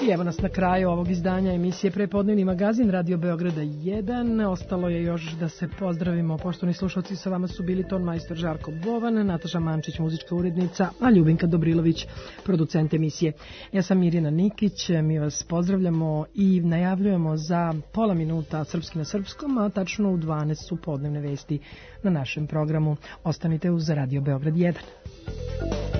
I evo nas na kraju ovog izdanja emisije Prepodnevni magazin Radio Beograda jedan. Ostalo je još da se pozdravimo. Poštovani slušalci, sa vama su bili ton majstor Žarko Bovan, Nataša Mančić, muzička urednica, a Ljubinka Dobrilović, producent emisije. Ja sam Mirjana Nikić, mi vas pozdravljamo i najavljujemo za pola minuta Srpski na srpskom, a tačno u dvanaest su podnevne vesti na našem programu. Ostanite uz Radio Beograd jedan.